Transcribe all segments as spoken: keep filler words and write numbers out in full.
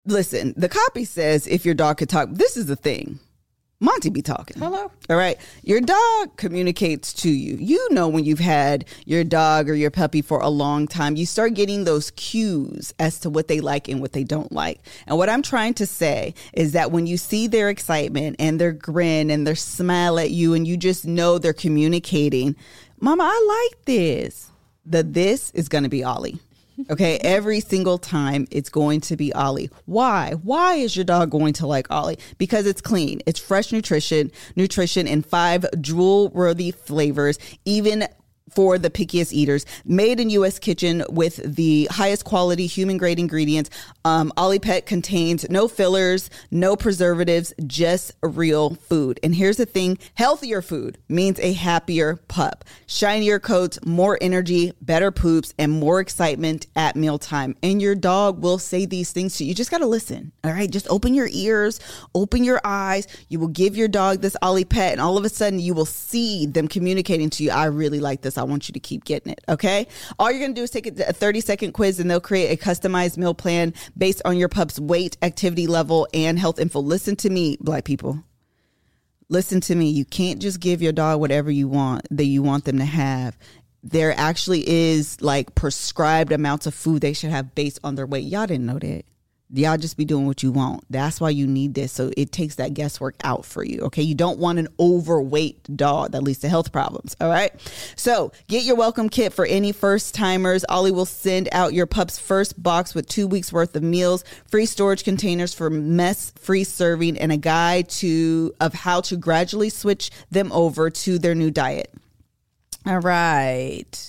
listen, the copy says if your dog could talk, this is the thing. Monty be talking. Hello. All right. Your dog communicates to you. You know when you've had your dog or your puppy for a long time, you start getting those cues as to what they like and what they don't like. And what I'm trying to say is that when you see their excitement and their grin and their smile at you and you just know they're communicating, Mama, I like this. The this is going to be Ollie. Okay, every single time it's going to be Ollie. Why? Why is your dog going to like Ollie? Because it's clean. It's fresh nutrition, nutrition in five drool-worthy flavors, even for the pickiest eaters. Made in U S kitchen with the highest quality human-grade ingredients. Um, Ollie Pet contains no fillers, no preservatives, just real food. And here's the thing, healthier food means a happier pup. Shinier coats, more energy, better poops, and more excitement at mealtime. And your dog will say these things to you. You just got to listen, all right? Just open your ears, open your eyes. You will give your dog this Ollie Pet, and all of a sudden you will see them communicating to you, I really like this. I want you to keep getting it, okay? All you're going to do is take a thirty-second quiz, and they'll create a customized meal plan based on your pup's weight, activity level, and health info. Listen to me, Black people. Listen to me. You can't just give your dog whatever you want, that you want them to have. There actually is like prescribed amounts of food they should have based on their weight. Y'all didn't know that. Y'all just be doing what you want. That's why you need this. So it takes that guesswork out for you. Okay. You don't want an overweight dog that leads to health problems. All right. So get your welcome kit for any first timers. Ollie will send out your pup's first box with two weeks worth of meals, free storage containers for mess free serving, and a guide to of how to gradually switch them over to their new diet. All right.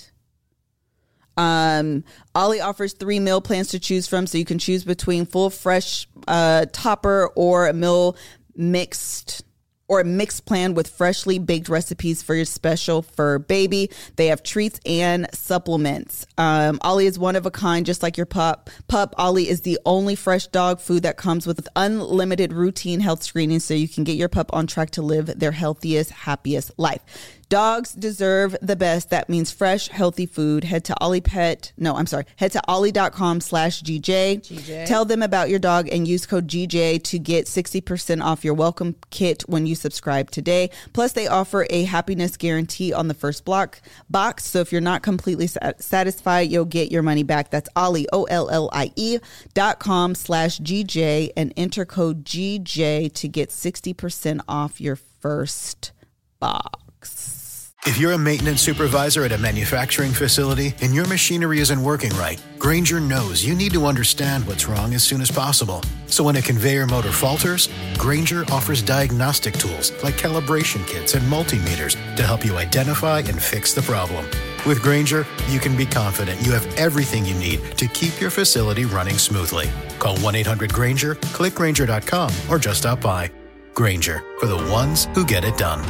Um, Ollie offers three meal plans to choose from, so you can choose between full fresh uh, topper or a meal mixed or a mixed plan with freshly baked recipes for your special fur baby. They have treats and supplements. Um, Ollie is one of a kind, just like your pup. Pup, Ollie is the only fresh dog food that comes with unlimited routine health screening, so you can get your pup on track to live their healthiest, happiest life. Dogs deserve the best. That means fresh, healthy food. Head to Ollie Pet. No, I'm sorry. Head to ollie.com slash GJ. GJ. Tell them about your dog and use code G J to get sixty percent off your welcome kit when you subscribe today. Plus, they offer a happiness guarantee on the first block box. So if you're not completely satisfied, you'll get your money back. That's Ollie, O L L I E dot com slash G J and enter code G J to get sixty percent off your first box. If you're a maintenance supervisor at a manufacturing facility and your machinery isn't working right, Grainger knows you need to understand what's wrong as soon as possible. So when a conveyor motor falters, Grainger offers diagnostic tools like calibration kits and multimeters to help you identify and fix the problem. With Grainger, you can be confident you have everything you need to keep your facility running smoothly. Call one eight hundred Grainger, click Grainger dot com, or just stop by. Grainger, for the ones who get it done.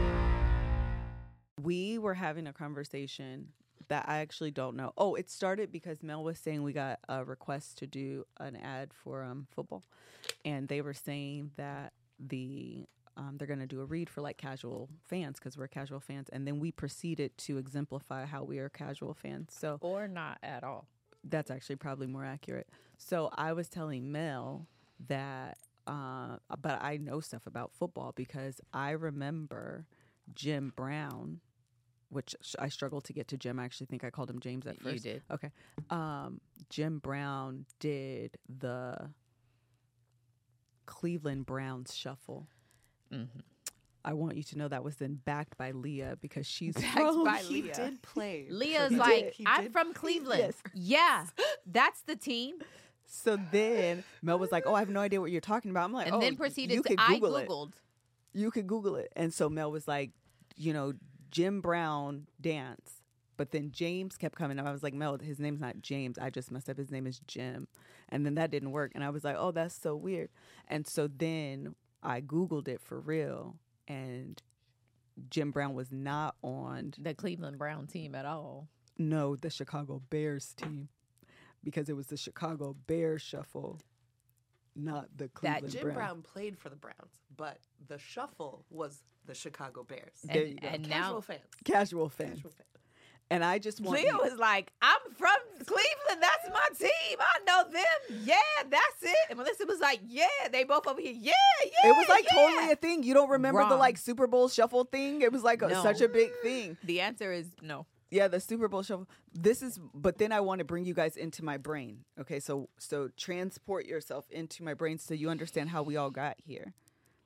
We were having a conversation that I actually don't know. Oh, it started because Mel was saying we got a request to do an ad for um, football. And they were saying that the um, they're going to do a read for like casual fans because we're casual fans. And then we proceeded to exemplify how we are casual fans. So or not at all. That's actually probably more accurate. So I was telling Mel that, uh, but I know stuff about football because I remember Jim Brown, which I struggled to get to Jim. I actually think I called him James at first. You did. Okay. Um, Jim Brown did the Cleveland Browns shuffle. Mm-hmm. I want you to know that was then backed by Leah because she's backed from, by he Leah. did play. Leah's He like, did. I'm did. from Cleveland. Yes. Yeah, that's the team. So then Mel was like, oh, I have no idea what you're talking about. I'm like, and oh, then proceeded you to, could I Google it. Googled. You could Google it. And so Mel was like, you know, Jim Brown dance. But then James kept coming up. I was like, Mel, his name's not James. I just messed up. His name is Jim. And then that didn't work. And I was like, oh, that's so weird. And so then I Googled it for real. And Jim Brown was not on The Cleveland Brown team at all. No, the Chicago Bears team. Because it was the Chicago Bears shuffle, not the Cleveland Jim Brown. Brown played for the Browns, but the shuffle was the Chicago Bears. There And, you go. and Casual now fans. Casual fans. Casual fans. And I just want Leah you- was like, I'm from Cleveland. That's my team. I know them. Yeah, that's it. And Melissa was like, yeah, they both over here. Yeah, yeah. It was like yeah. totally a thing. You don't remember the Wrong. like Super Bowl shuffle thing? It was like a, No. such a big thing. The answer is no. Yeah, the Super Bowl shuffle. This is, but then I want to bring you guys into my brain. Okay, so so transport yourself into my brain so you understand how we all got here.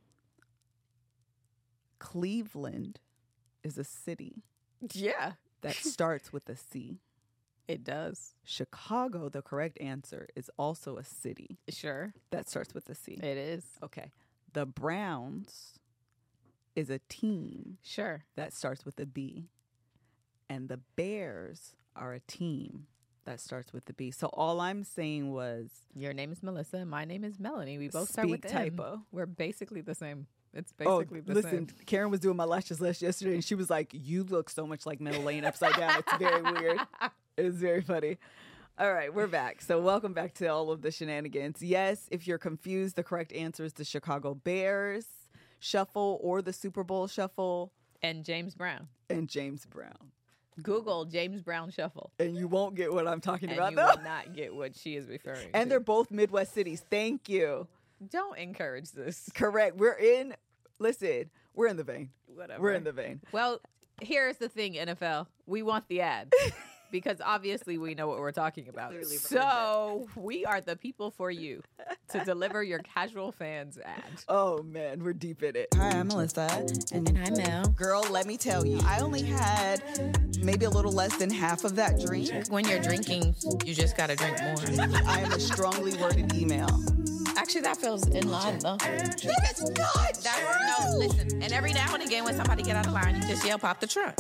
Cleveland is a city Yeah, that starts with a C. it does. Chicago, the correct answer, is also a city Sure, that starts with a C. it is. Okay. The Browns is a team Sure. that starts with a B. And the Bears are a team that starts with the B. So all I'm saying was Your name is Melissa and my name is Melanie. We both start Speak with M. typo. We're basically the same. It's oh, basically the listen, same. Karen was doing my lashes last yesterday, and she was like, "You look so much like Metal Lane upside down. It's very weird. It was very funny." All right, we're back. So welcome back to all of the shenanigans. Yes, if you're confused, the correct answer is the Chicago Bears shuffle or the Super Bowl shuffle And James Brown. and James Brown. Google James Brown Shuffle. And you won't get what I'm talking And about, you though. will not get what she is referring And to. they're both Midwest cities. Thank you. Don't encourage this. Correct. We're in, listen, we're in the vein. Whatever. We're in the vein. Well, here's the thing, N F L. We want the ad. Because obviously we know what we're talking about. Clearly we've So we are the people for you to deliver your casual fans ad. Oh, man, we're deep in it. Hi, I'm Melissa. And I'm Mel. Girl, let me tell you, I only had maybe a little less than half of that drink. When you're drinking, you just gotta drink more. I am a strongly worded email. Actually, that feels in line though. It's not. That's, no, listen. And every now and again, when somebody get out of line, you just yell, "Pop the trunk."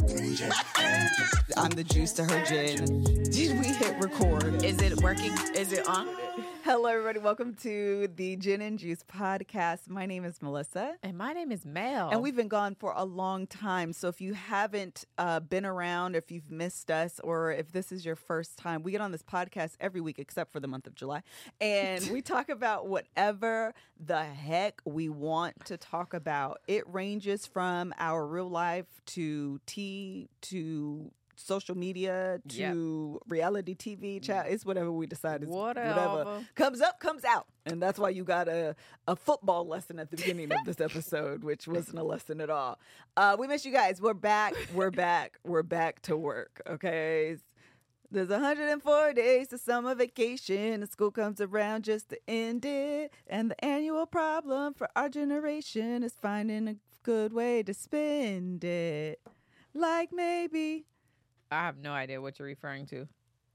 I'm the juice to her gin. Did we hit record? Is it working? Is it on? Hello, everybody. Welcome to the Gin and Juice podcast. My name is Melissa. And my name is Mel. And we've been gone for a long time. So if you haven't uh, been around, if you've missed us, or if this is your first time, we get on this podcast every week except for the month of July. And we talk about whatever the heck we want to talk about. It ranges from our real life to tea to social media to reality T V chat. It's whatever we decide is Whatever. whatever comes up, comes out. And that's why you got a, a football lesson at the beginning of this episode, which wasn't a lesson at all. Uh, we miss you guys. We're back. We're back. We're back to work. Okay. There's one hundred four days to summer vacation. And school comes around just to end it. And the annual problem for our generation is finding a good way to spend it. Like maybe... I have no idea what you're referring to.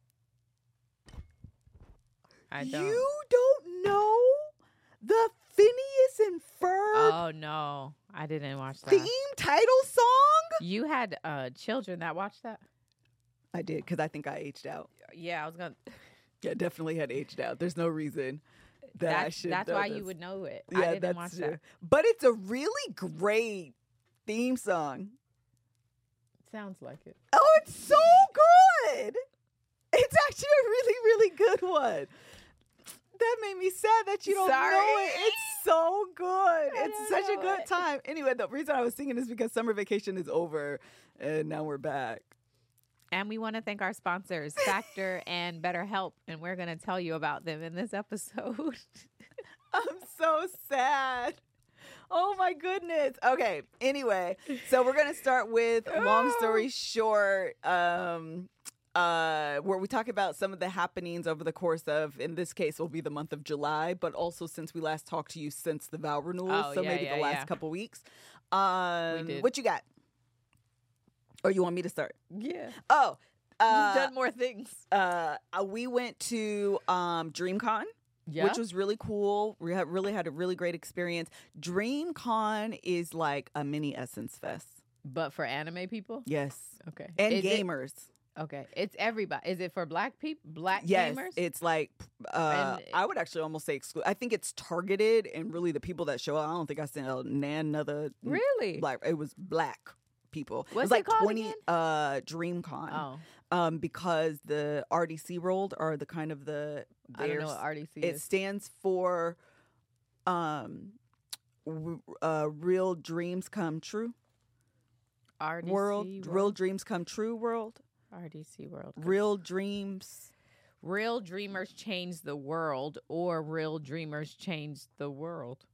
I don't. You don't know the Phineas and Ferb Oh, no. I didn't watch that. theme title song? You had uh, children that watched that? I did, because I think I aged out. Yeah, I was going to. Yeah, definitely had aged out. There's no reason that I That's, should that's know why this. you would know it. Yeah, I didn't that's watch true. that. But it's a really great theme song. Sounds like it. Oh, it's so good. It's actually a really, really good one. That made me sad that you don't Sorry. know it. It's so good. I It's don't such a know good it. time. Anyway, the reason I was singing is because summer vacation is over and now we're back. And we want to thank our sponsors, Factor and BetterHelp, and we're going to tell you about them in this episode. I'm so sad. Oh my goodness. Okay. Anyway, so we're gonna start with long story short, um, uh, where we talk about some of the happenings over the course of, in this case, will be the month of July, but also since we last talked to you since the vow renewal, Oh, so yeah, maybe yeah, the last yeah. couple weeks. Um, did. What you got? Or you want me to start? Yeah. Oh, uh, You've done more things. uh, we went to um, DreamCon. Yeah. Which was really cool. We had really had a really great experience. DreamCon is like a mini Essence Fest. But for anime people? Yes. Okay. And Is it- gamers. okay. It's everybody. Is it for black people? Black Yes. gamers? It's like, uh, And- I would actually almost say exclusive. I think it's targeted and really the people that show up. I don't think I seen another. Really? Like, it was black people. it What's was it like called twenty again? uh DreamCon. Oh. Um, because the R D C World are the kind of the I don't know theirs- what R D C It is. stands for um w- uh real dreams come true R D C world, World? real dreams come true world. R D C World. Real Dreams. Real Dreamers Change the World or Real Dreamers Change the World.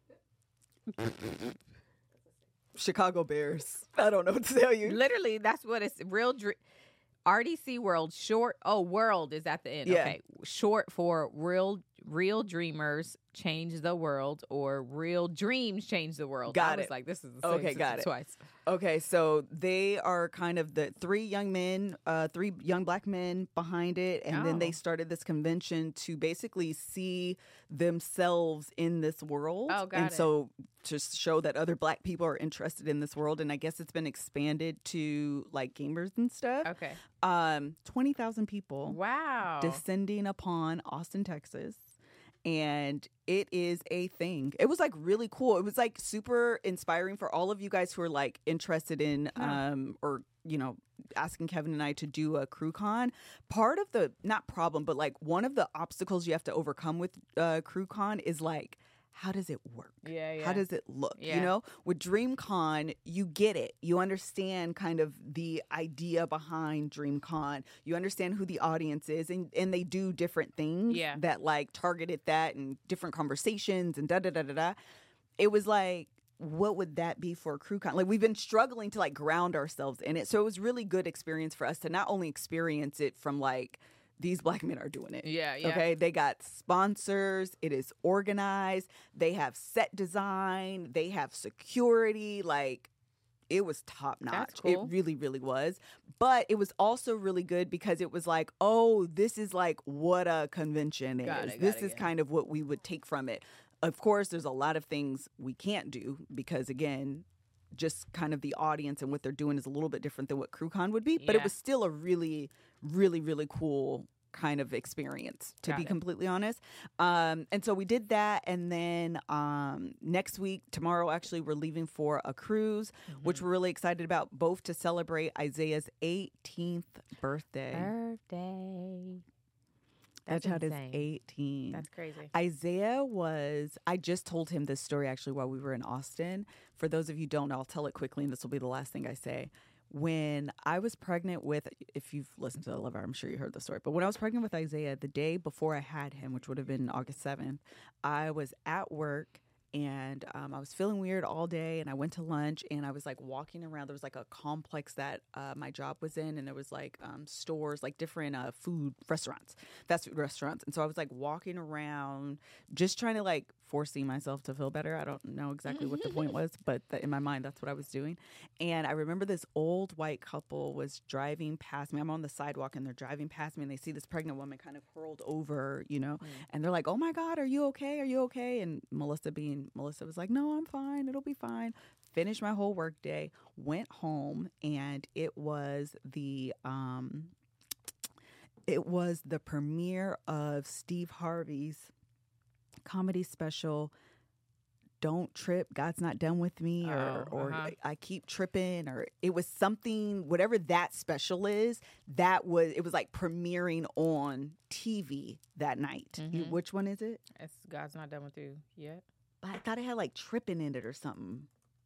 Chicago Bears. I don't know what to tell you. Literally, that's what it's. Real Dream. R D C World, short. Oh, World is at the end. Yeah. Okay. Short for Real Real Dreamers Change the World or Real Dreams Change the World. Got I was it. like, this is the same Okay, got it. twice. Okay, so they are kind of the three young men, uh, three young black men behind it. And then they Oh. started this convention to basically see themselves in this world. Oh, got and it. so to show that other black people are interested in this world. And I guess it's been expanded to like gamers and stuff. Okay. Um, twenty thousand people Wow. descending upon Austin, Texas. And it is a thing. It was like really cool. It was like super inspiring for all of you guys who are like interested in um or you know asking Kevin and I to do a crew con. Part of the not problem, but like one of the obstacles you have to overcome with uh crew con is like, how does it work? Yeah, yeah. How does it look? Yeah. You know, with DreamCon, you get it. You understand kind of the idea behind DreamCon. You understand who the audience is, and, and they do different things Yeah. that like targeted that and different conversations and da da da da da. It was like, what would that be for a crew con? Like we've been struggling to like ground ourselves in it. So it was really good experience for us to not only experience it from like, these black men are doing it. Yeah, yeah. Okay. They got sponsors. It is organized. They have set design. They have security. Like, it was top notch. That's cool. It really, really was. But it was also really good because it was like, oh, this is like what a convention is. Got it, got this it, is yeah. kind of what we would take from it. Of course, there's a lot of things we can't do because, again, just kind of the audience and what they're doing is a little bit different than what CrewCon would be. But Yeah. it was still a really, really, really cool kind of experience, to Got be it. completely honest. Um, and so we did that. And then um, next week, tomorrow, actually, we're leaving for a cruise, which we're really excited about, both to celebrate Isaiah's eighteenth birthday. Birthday. That That's child is insane. eighteen. That's crazy. Isaiah was, I just told him this story actually while we were in Austin. For those of you who don't, I'll tell it quickly and this will be the last thing I say. When I was pregnant with, if you've listened to the Love Hour, I'm sure you heard the story, but when I was pregnant with Isaiah, the day before I had him, which would have been August seventh, I was at work and um, I was feeling weird all day and I went to lunch and I was like walking around. There was like a complex that uh, my job was in and there was like um, stores, like different uh, food restaurants, fast food restaurants. And so I was like walking around just trying to like forcing myself to feel better. I don't know exactly what the point was, but th- in my mind, that's what I was doing. And I remember this old white couple was driving past me. I'm on the sidewalk and they're driving past me and they see this pregnant woman kind of hurled over, you know, Mm. and they're like, oh my God, are you okay? Are you okay? And Melissa being Melissa was like, no, I'm fine. It'll be fine. Finished my whole work day, went home, and it was the um, it was the premiere of Steve Harvey's comedy special, Don't Trip, God's Not Done With Me, or, Oh, or uh-huh. I Keep Tripping, or it was something, whatever that special is, that was, it was like premiering on T V that night. You- Mhm. which one is it? It's God's not done with you yet. But I thought it had like tripping in it or something.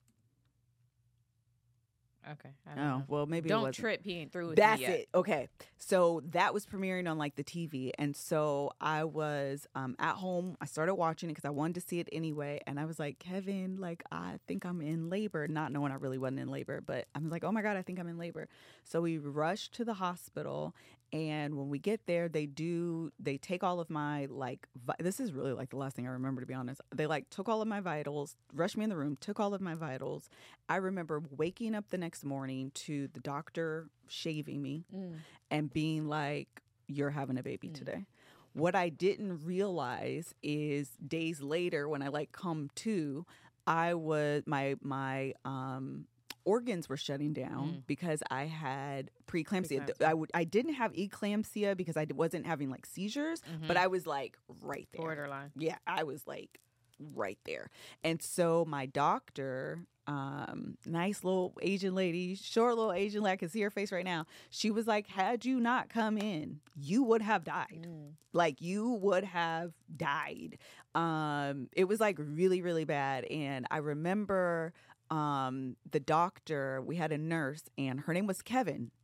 Okay. I Oh, don't know. well, maybe it Don't wasn't. trip. He ain't through with That's me yet. it. Okay. So that was premiering on like the T V. And so I was um, at home. I started watching it because I wanted to see it anyway. And I was like, Kevin, like, I think I'm in labor. Not knowing I really wasn't in labor, but I was like, oh my God, I think I'm in labor. So we rushed to the hospital. And when we get there, they do, they take all of my, like, vi- this is really like the last thing I remember, to be honest. They like took all of my vitals, rushed me in the room, took all of my vitals. I remember waking up the next morning to the doctor shaving me Mm. and being like, you're having a baby Mm. today. What I didn't realize is days later when I like come to, I was, my, my, um, organs were shutting down Mm. because I had preeclampsia. Preeclampsia. I would I didn't have eclampsia because I d- wasn't having like seizures, but I was like right there. Borderline. Yeah, I was like right there. And so my doctor, um, nice little Asian lady, short little Asian lady, I can see her face right now. She was like, had you not come in, you would have died. Mm. Like you would have died. Um, it was like really, really bad. And I remember um, the doctor, we had a nurse and her name was Kevin.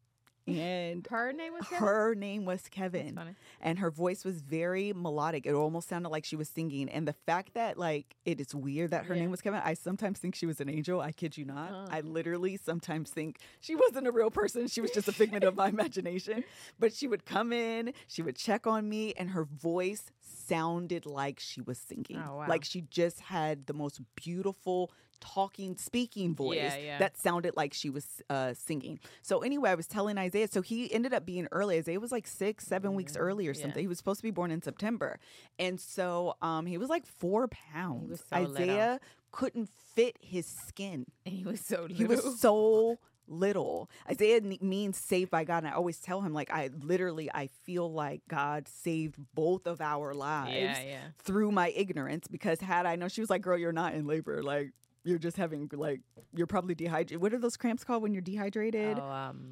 and Her name was Kevin? her name was Kevin. That's funny. And her voice was very melodic. It almost sounded like she was singing. And the fact that, like, it is weird that her Yeah. name was Kevin, I sometimes think she was an angel. I kid you not. Oh. I literally sometimes think she wasn't a real person. She was just a figment of my imagination. But she would come in, she would check on me, and her voice sounded like she was singing. Oh, wow. Like she just had the most beautiful talking, speaking voice Yeah, yeah. that sounded like she was uh, singing. So anyway, I was telling Isaiah, so he ended up being early. Isaiah was like six, seven weeks early or Yeah. something. He was supposed to be born in September. And so um, he was like four pounds. was so little. Isaiah couldn't fit his skin. He was so little. He was so little. Isaiah ne- means saved by God. And I always tell him, like, I literally, I feel like God saved both of our lives Yeah, yeah. through my ignorance, because had I known, she was like, girl, you're not in labor. Like, you're just having, like, you're probably dehydrated. What are those cramps called when you're dehydrated? Oh, um,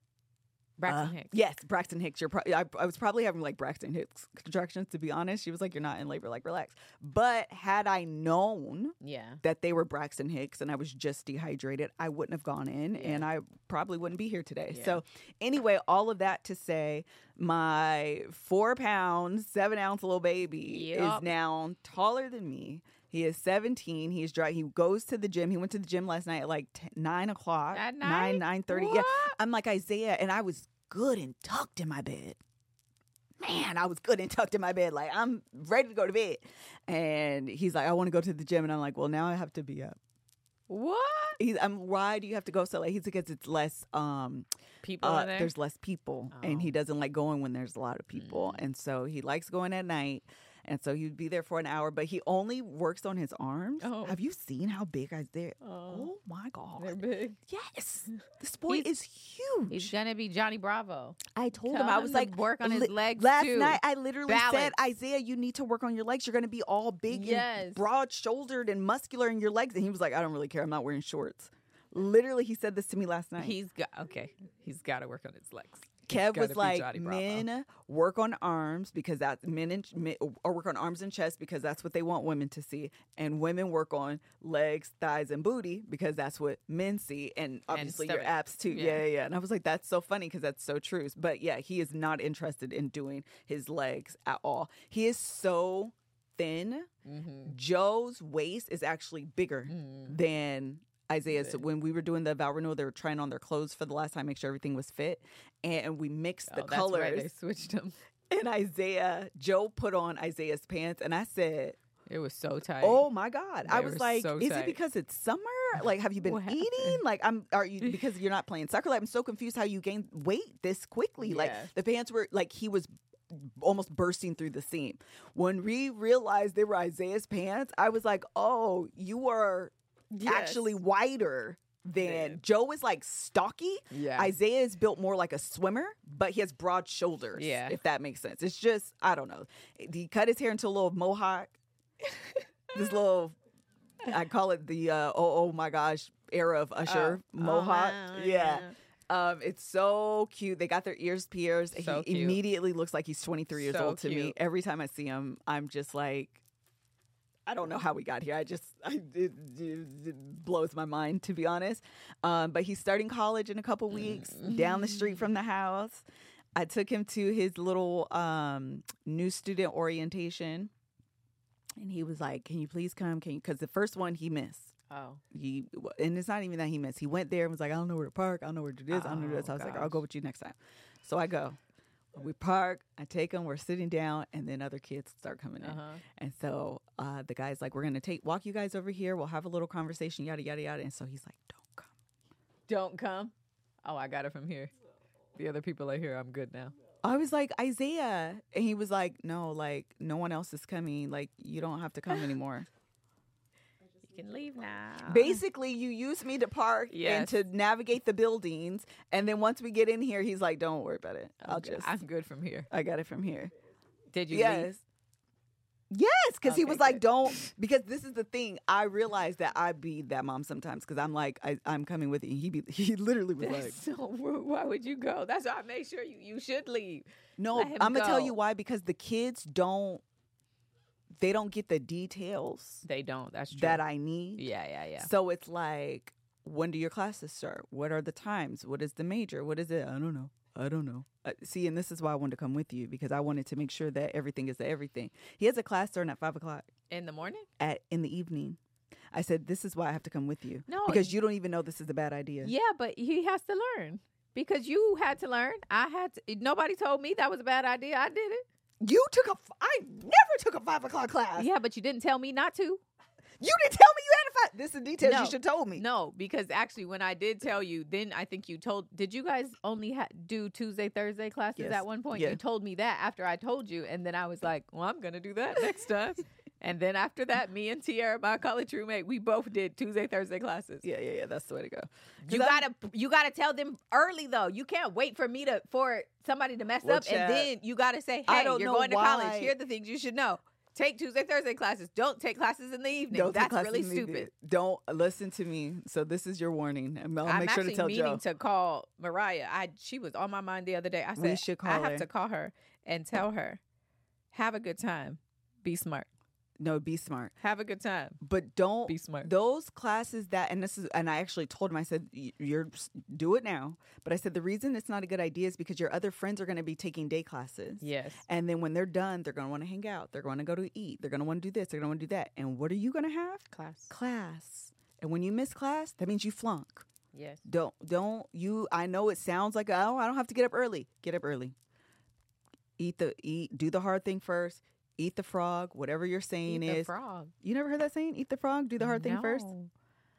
Braxton Uh, Hicks. Yes, Braxton Hicks. You're pro- I, I was probably having like Braxton Hicks contractions, to be honest. She was like, you're not in labor, like, relax. But had I known Yeah. that they were Braxton Hicks and I was just dehydrated, I wouldn't have gone in and I probably wouldn't be here today. Yeah. So anyway, all of that to say, my four pounds, seven ounce little baby Yup. is now taller than me. He is seventeen. He's dry. He goes to the gym. He went to the gym last night at like ten, nine o'clock. At nine, night? nine thirty. Yeah. What? I'm like Isaiah, and I was good and tucked in my bed. Man, I was good and tucked in my bed. Like, I'm ready to go to bed. And he's like, I want to go to the gym. And I'm like, well, now I have to be up. What? He's, I'm, why do you have to go so late? He's because it's less, um, People uh, in there? there's less people. And he Oh. doesn't like going when there's a lot of people. Mm. And so he likes going at night. And so he'd be there for an hour, but he only works on his arms. Oh. Have you seen how big I did? Oh. Oh my God. They're big. Yes. This boy He's- is huge. He's gonna be Johnny Bravo. I told Tell him, I him was to like, work on his li- legs, Last too. night, I literally said, Balance. Isaiah, you need to work on your legs. You're going to be all big Yes. and broad shouldered and muscular in your legs. And he was like, I don't really care. I'm not wearing shorts. Literally, he said this to me last night. He's got okay. He's got to work on his legs. Kev gotta was be like, Johnny Bravo. men work on arms because that's men and men, or work on arms and chest because that's what they want women to see, and women work on legs, thighs, and booty because that's what men see, and obviously your stomach. abs too. Yeah. Yeah. yeah, yeah. And I was like, that's so funny because that's so true. But yeah, he is not interested in doing his legs at all. He is so thin. Mm-hmm. Joe's waist is actually bigger Mm. than Isaiah's. When we were doing the vow renewal, they were trying on their clothes for the last time, make sure everything was fit, and we mixed the Oh, that's colors. right. They switched him. And Isaiah, Joe put on Isaiah's pants, and I said, It was so tight. "Oh my God!" I They was were like, so "Is tight. it because it's summer? Like, have you been What happened? eating? Like, I'm are you because you're not playing soccer? Like, I'm so confused how you gained weight this quickly. Like, Yeah. the pants were like he was." Almost bursting through the seam. When we realized they were Isaiah's pants, I was like, "Oh, you are Yes. actually wider than Man. Joe is like stocky. Yeah. Isaiah is built more like a swimmer, but he has broad shoulders. Yeah. If that makes sense. It's just, I don't know. He cut his hair into a little mohawk. This little, I call it the, uh, oh, oh my gosh, era of Usher Oh. mohawk. Oh, yeah. Um, it's so cute. They got their ears pierced. So he cute. immediately looks like he's twenty-three years So old to me. cute. Every time I see him, I'm just like, I don't know how we got here. I just, I, it, it, it blows my mind, to be honest. Um, but he's starting college in a couple weeks down the street from the house. I took him to his little um, new student orientation. And he was like, can you please come? Can you? Because the first one he missed. Oh. He and it's not even that he missed. He went there and was like, I don't know where to park. I don't know where to do this. I don't know Oh, this. I was like, I'll gosh. go with you next time. So I go. We park. I take him. We're sitting down, and then other kids start coming in. Uh-huh. And so uh, the guy's like, we're gonna take walk you guys over here. We'll have a little conversation. Yada yada yada. And so he's like, don't come. Don't come. Oh, I got it from here. The other people are here. I'm good now. I was like, Isaiah, and he was like, no, like no one else is coming. Like you don't have to come anymore. You can leave now. Basically, you use me to park Yes. and to navigate the buildings, and then once we get in here, he's like, "Don't worry about it. I'll I'm good. just, I'm good from here. I got it from here." Did you Yes, leave? yes, because he Okay, was like, good. "Don't," because this is the thing. I realized that I be that mom sometimes because I'm like, I, "I'm coming with you." And he be, he literally was like, That's so rude. Why would you go? That's why I made sure you, you should leave. "No, Let him I'm gonna tell go. you why because the kids don't, they don't get the details They don't. That's true. that I need." Yeah, yeah, yeah. So it's like, when do your classes start? What are the times? What is the major? What is it? I don't know. I don't know. Uh, see, and this is why I wanted to come with you, because I wanted to make sure that everything is the everything. He has a class starting at five o'clock In the morning? at in the evening. I said, this is why I have to come with you. No, because you don't even know this is a bad idea. Yeah, but he has to learn because you had to learn. I had to. Nobody told me that was a bad idea. I did it. You took a. f- I never took a five o'clock class. Yeah, but you didn't tell me not to. You didn't tell me you had a five. This is details No. you should have told me. No, because actually, when I did tell you, then I think you told. Did you guys only ha- do Tuesday, Thursday classes Yes. at one point? Yeah. You told me that after I told you, and then I was like, "Well, I'm gonna do that next time." And then after that, me and Tiara, my college roommate, we both did Tuesday, Thursday classes. Yeah, yeah, yeah. That's the way to go. You gotta, you gotta tell them early though. You can't wait for me to for somebody to mess Well, up, Chad, and then you gotta say, I "Hey, don't you're know going to why- college. Here are the things you should know. Take Tuesday, Thursday classes. Don't take classes in the evening. Don't take That's classes really in the stupid." evening. Don't listen to me. So this is your warning. And I'll I'm make sure actually to tell meaning Joe. to call Mariah. I she was on my mind the other day. I said We should I call have her. to call her and tell her, have a good time, be smart, No, be smart. have a good time, But don't be smart. those classes that, and this is, and I actually told him, I said, "Y- you're do it now. But I said the reason it's not a good idea is because your other friends are going to be taking day classes. Yes. And then when they're done, they're going to want to hang out. They're going to go to eat. They're going to want to do this. They're going to want to do that. And what are you going to have? Class. Class. And when you miss class, that means you flunk. Yes. Don't, don't you, I know it sounds like, oh, I don't have to get up early. Get up early. Eat the, eat, do the hard thing first. Eat the frog, whatever your saying Eat the is. frog. You never heard that saying? Eat the frog, do the hard thing first? No.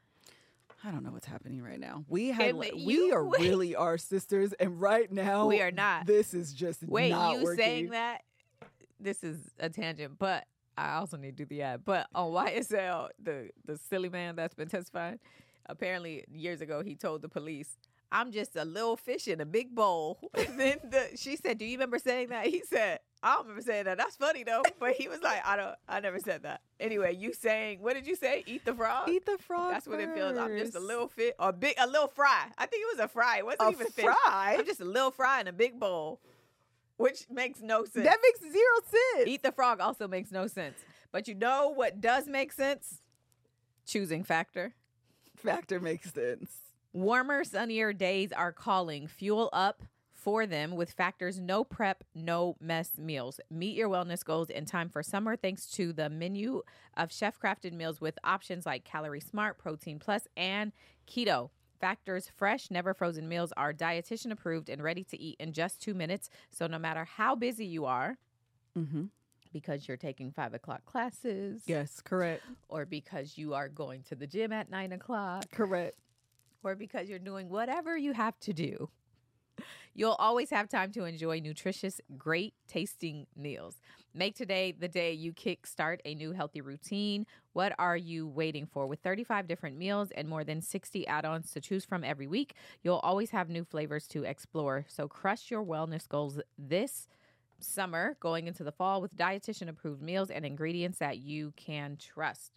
I don't know what's happening right now. We had, Wait, we you- are wait. really our sisters, and right now We are not. This is just Wait, not you working. saying that? This is a tangent, but I also need to do the ad. But on Y S L, the the silly man that's been testifying, apparently years ago he told the police, "I'm just a little fish in a big bowl." And then the, she said, "Do you remember saying that?" He said, "I don't remember saying that. That's funny though." But he was like, "I don't. I never said that." Anyway, you saying, what did you say? Eat the frog. Eat the frog. That's what it feels. I'm just a first. little fish, or big, a little fry. I think it was a fry. It wasn't A even fish. fry? I'm just a little fry in a big bowl, which makes no sense. That makes zero sense. Eat the frog also makes no sense. But you know what does make sense? Choosing factor. Factor makes sense. Warmer, sunnier days are calling. Fuel up for them with Factor's no prep, no mess meals. Meet your wellness goals in time for summer thanks to the menu of chef-crafted meals with options like Calorie Smart, Protein Plus, and Keto. Factor's fresh, never frozen meals are dietitian approved and ready to eat in just two minutes. So no matter how busy you are, Mm-hmm. because you're taking five o'clock classes, Yes, correct. or because you are going to the gym at nine o'clock, Correct. or because you're doing whatever you have to do, you'll always have time to enjoy nutritious, great tasting meals. Make today the day you kickstart a new healthy routine. What are you waiting for? With thirty-five different meals and more than sixty add-ons to choose from every week, you'll always have new flavors to explore. So crush your wellness goals this summer going into the fall with dietitian approved meals and ingredients that you can trust.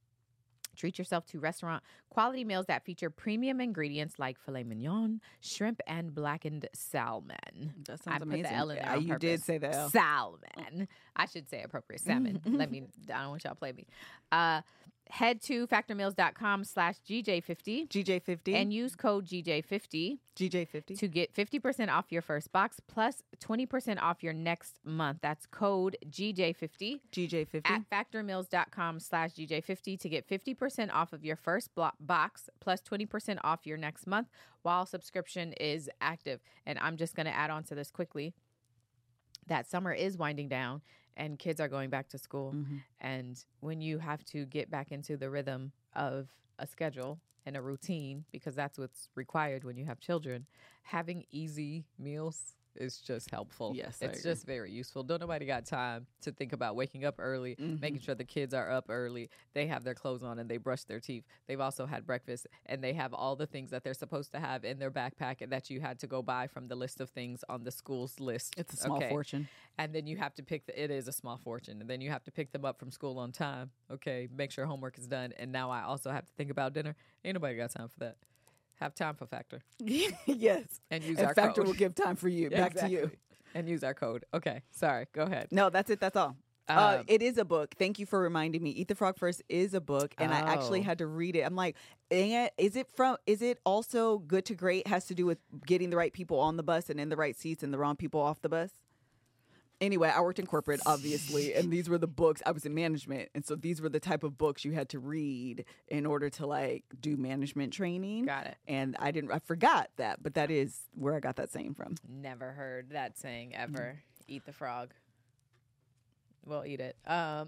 Treat yourself to restaurant quality meals that feature premium ingredients like filet mignon, shrimp, and blackened salmon. That I sounds put amazing. the L in there Uh, on you did purpose. say that L. Salmon. I should say appropriate salmon. Let me, I don't want y'all to play me. Uh, head to factormeals.com slash GJ50 G J fifty and use code G J fifty G J fifty. to get fifty percent off your first box plus twenty percent off your next month. That's code G J fifty G J fifty. at factormeals.com slash G J fifty to get fifty percent off of your first blo- box plus twenty percent off your next month while subscription is active. And I'm just going to add on to this quickly that summer is winding down and kids are going back to school. Mm-hmm. And when you have to get back into the rhythm of a schedule and a routine, because that's what's required when you have children, having easy meals is just helpful. Yes, I it's agree. just very useful. Don't nobody got time to think about waking up early, Mm-hmm. making sure the kids are up early, they have their clothes on and they brush their teeth. They've also had breakfast and they have all the things that they're supposed to have in their backpack and that you had to go buy from the list of things on the school's list. It's a small Okay. fortune. And then you have to pick the, it is a small fortune. And then you have to pick them up from school on time. Okay, make sure homework is done. And now I also have to think about dinner. Ain't nobody got time for that. Have time for Factor. Yes. And use And our Factor code. will give time for you. Back to you. Exactly. And use our code. Okay, sorry. Go ahead. No, that's it. That's all. Uh, Um, it is a book. Thank you for reminding me. Eat the Frog First is a book, and I actually Oh. had to read it. I'm like, and is it from? Is it also Good to Great? Has to do with getting the right people on the bus and in the right seats and the wrong people off the bus. Anyway, I worked in corporate, obviously, and these were the books. I was in management, and so these were the type of books you had to read in order to like do management training. Got it. And I didn't. I forgot that, but that is where I got that saying from. Never heard that saying ever. Eat the frog. Well, eat it. Um,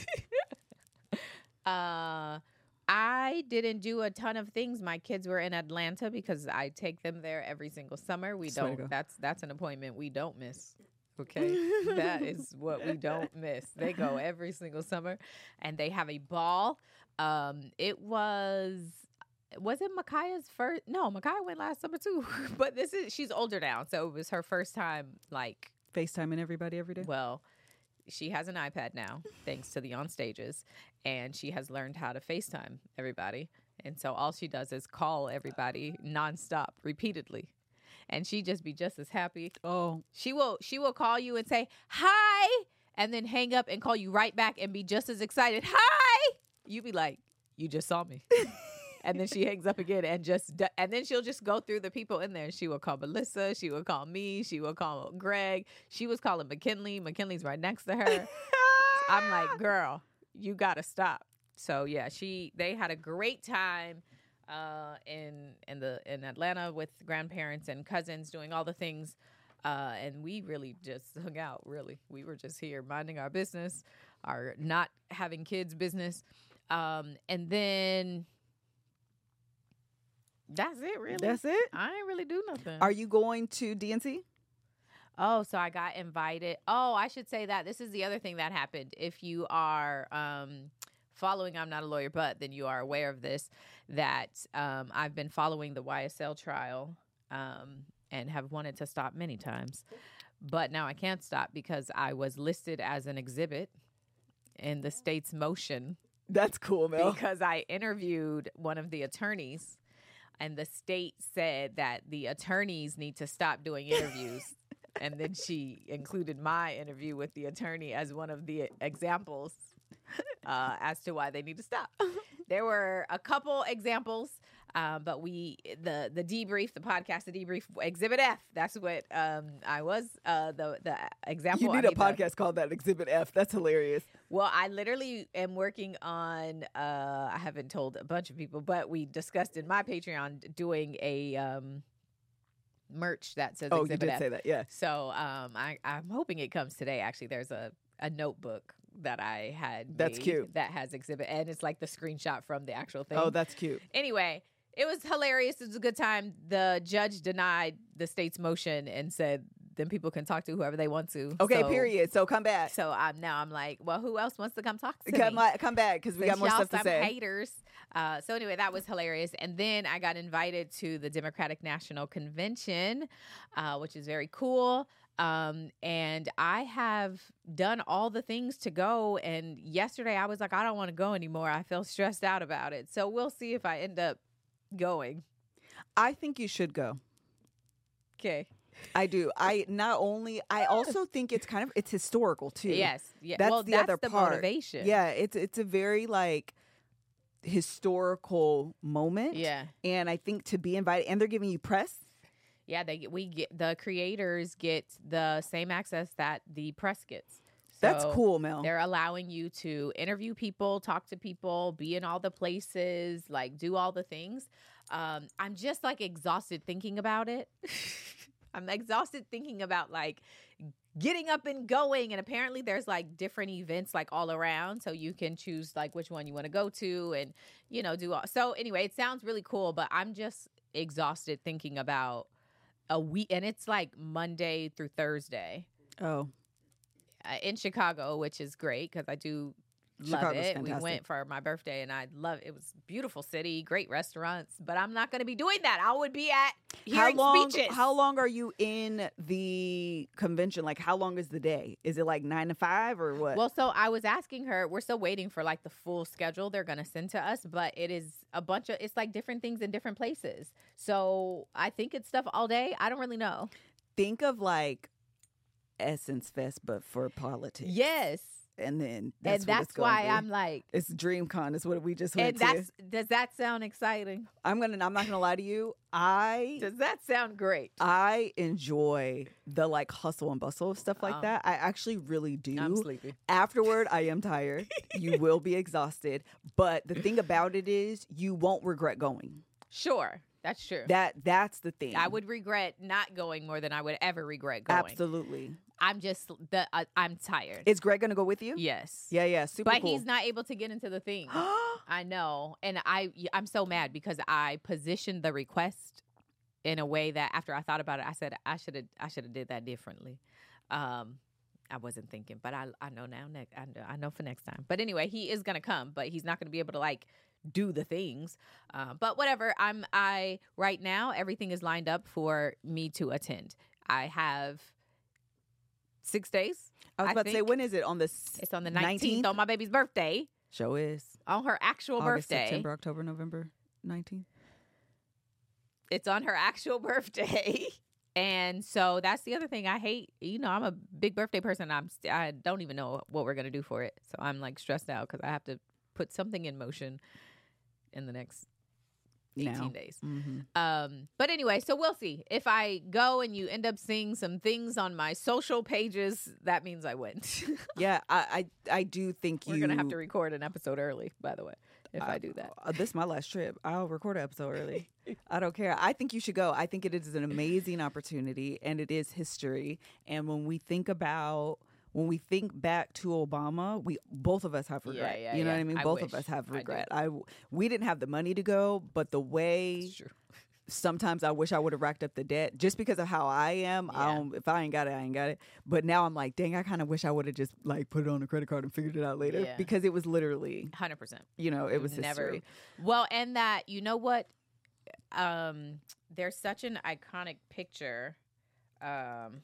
uh, I didn't do a ton of things. My kids were in Atlanta because I take them there every single summer. We Swear to don't. God. That's that's an appointment we don't miss. Okay, that is what we don't miss. They go every single summer, and they have a ball. Um, it was. Was it Micaiah's first? No, Micaiah went last summer too. But this is she's older now, so it was her first time. Like, FaceTiming everybody every day. well, she has an iPad now, thanks to the On Stages, and she has learned how to FaceTime everybody. And so all she does is call everybody nonstop, repeatedly, and she just be just as happy. Oh, She will she will call you and say hi, and then hang up and call you right back and be just as excited. Hi, you be like, you just saw me. And then she hangs up again and just, d- and then she'll just go through the people in there. She will call Melissa. She will call me. She will call Greg. She was calling McKinley. McKinley's right next to her. I'm like, girl, you got to stop. So yeah, she, they had a great time uh, in, in the, in Atlanta with grandparents and cousins doing all the things. Uh, and we really just hung out, really. We were just here minding our business, our not having kids business. Um, and then, that's it, really. that's it. I ain't really do nothing. Are you going to D N C? Oh, so I got invited. Oh, I should say that. This is the other thing that happened. If you are um, following I'm Not a Lawyer, But, then you are aware of this, that um, I've been following the Y S L trial um, and have wanted to stop many times. But now I can't stop because I was listed as an exhibit in the state's motion That's cool, Mel. because I interviewed one of the attorneys. And the state said that the attorneys need to stop doing interviews. And then she included my interview with the attorney as one of the examples uh, as to why they need to stop. There were a couple examples, um, but we the the debrief, the podcast, the debrief, Exhibit F. That's what um, I was. Uh, the the example. You I need a mean, the- podcast called that Exhibit F. That's hilarious. well, I literally am working on, uh, I haven't told a bunch of people, but we discussed in my Patreon doing a um, merch that says Oh, you Exhibit did F. say that. Yeah. So um, I, I'm hoping it comes today. Actually, there's a, a notebook that I had That's made cute. that has Exhibit, and it's like the screenshot from the actual thing. Oh, that's cute. Anyway, it was hilarious. It was a good time. The judge denied the state's motion and said then people can talk to whoever they want to. Okay, So- period. So come back. So I'm now I'm like, well, who else wants to come talk to Come, me? on- come back because we got Since more y'all stuff to some say. haters. Uh, so anyway, that was hilarious. And then I got invited to the Democratic National Convention, uh, which is very cool. Um, and I have done all the things to go. And yesterday I was like, I don't want to go anymore. I feel stressed out about it. So we'll see if I end up going. I think you should go. Okay. I do. I not only. I also think it's kind of it's historical too. Yes. Yeah. That's well, the that's other the part. motivation. Yeah, it's it's a very like historical moment. Yeah. And I think to be invited, and they're giving you press. Yeah, they get, we get the creators get the same access that the press gets. That's So cool, Mel. They're allowing you to interview people, talk to people, be in all the places, like do all the things. Um, I'm just like exhausted thinking about it. I'm exhausted thinking about like getting up and going. And apparently there's like different events like all around. So you can choose like which one you want to go to and, you know, do all. So anyway, it sounds really cool, but I'm just exhausted thinking about a week. And it's like Monday through Thursday. Oh, Uh, in Chicago, which is great because I do love Chicago's it. We fantastic. went for my birthday and I love it. It was a beautiful city, great restaurants, but I'm not going to be doing that. I would be at how hearing long? speeches. How long are you in the convention? Like, how long is the day? Is it like nine to five or what? Well, so I was asking her, we're still waiting for like the full schedule they're going to send to us, but it is a bunch of, it's like different things in different places. So I think it's stuff all day. I don't really know. think of like Essence Fest, but for politics. Yes. and then that's and what that's it's gonna why be. I'm like, It's DreamCon is what we just and went that's to. does that sound exciting? I'm gonna. I'm not gonna lie to you. I Does that sound great? I enjoy the like hustle and bustle of stuff like Oh. that. I actually really do. I'm sleepy. Afterward, I am tired. You will be exhausted. But the thing about it is, you won't regret going. Sure, that's true. That that's the thing. I would regret not going more than I would ever regret going. absolutely. I'm just the uh, I'm tired. Is Greg gonna go with you? yes. Yeah, yeah, super But cool. he's not able to get into the thing. I know, and I I'm so mad because I positioned the request in a way that after I thought about it, I said I should have I should have did that differently. Um, I wasn't thinking, but I I know now. Next, I know, I know for next time. But anyway, he is gonna come, but he's not gonna be able to like do the things. Uh, but whatever. I'm I right now everything is lined up for me to attend. I have six days. I was I about to say, think when is it? On the s- It's on the nineteenth on my baby's birthday. Show is On her actual August, birthday. September, October, November nineteenth. It's on her actual birthday. And so that's the other thing I hate. You know, I'm a big birthday person. I'm st- I don't even know what we're going to do for it. So I'm like stressed out because I have to put something in motion in the next eighteen Now. days. Mm-hmm. Um, but anyway, so we'll see. If I go and you end up seeing some things on my social pages, that means I went. Yeah, I, I I do think We're you. going to have to record an episode early, by the way, if I do that. Uh, this is my last trip. I'll record an episode early. I don't care. I think you should go. I think it is an amazing opportunity, and it is history. And when we think about, when we think back to Obama, we both of us have regret. yeah, you know yeah. what I mean? I Both of wish. us have I do. regret. I, we didn't have the money to go, but the way. It's true. Sometimes I wish I would have racked up the debt just because of how I am. I Yeah. don't, if I ain't got it, I ain't got it. But now I'm like, dang, I kind of wish I would have just like put it on a credit card and figured it out later Yeah. because it was literally, one hundred percent. you know, it was never history. well and that you know what um there's such an iconic picture um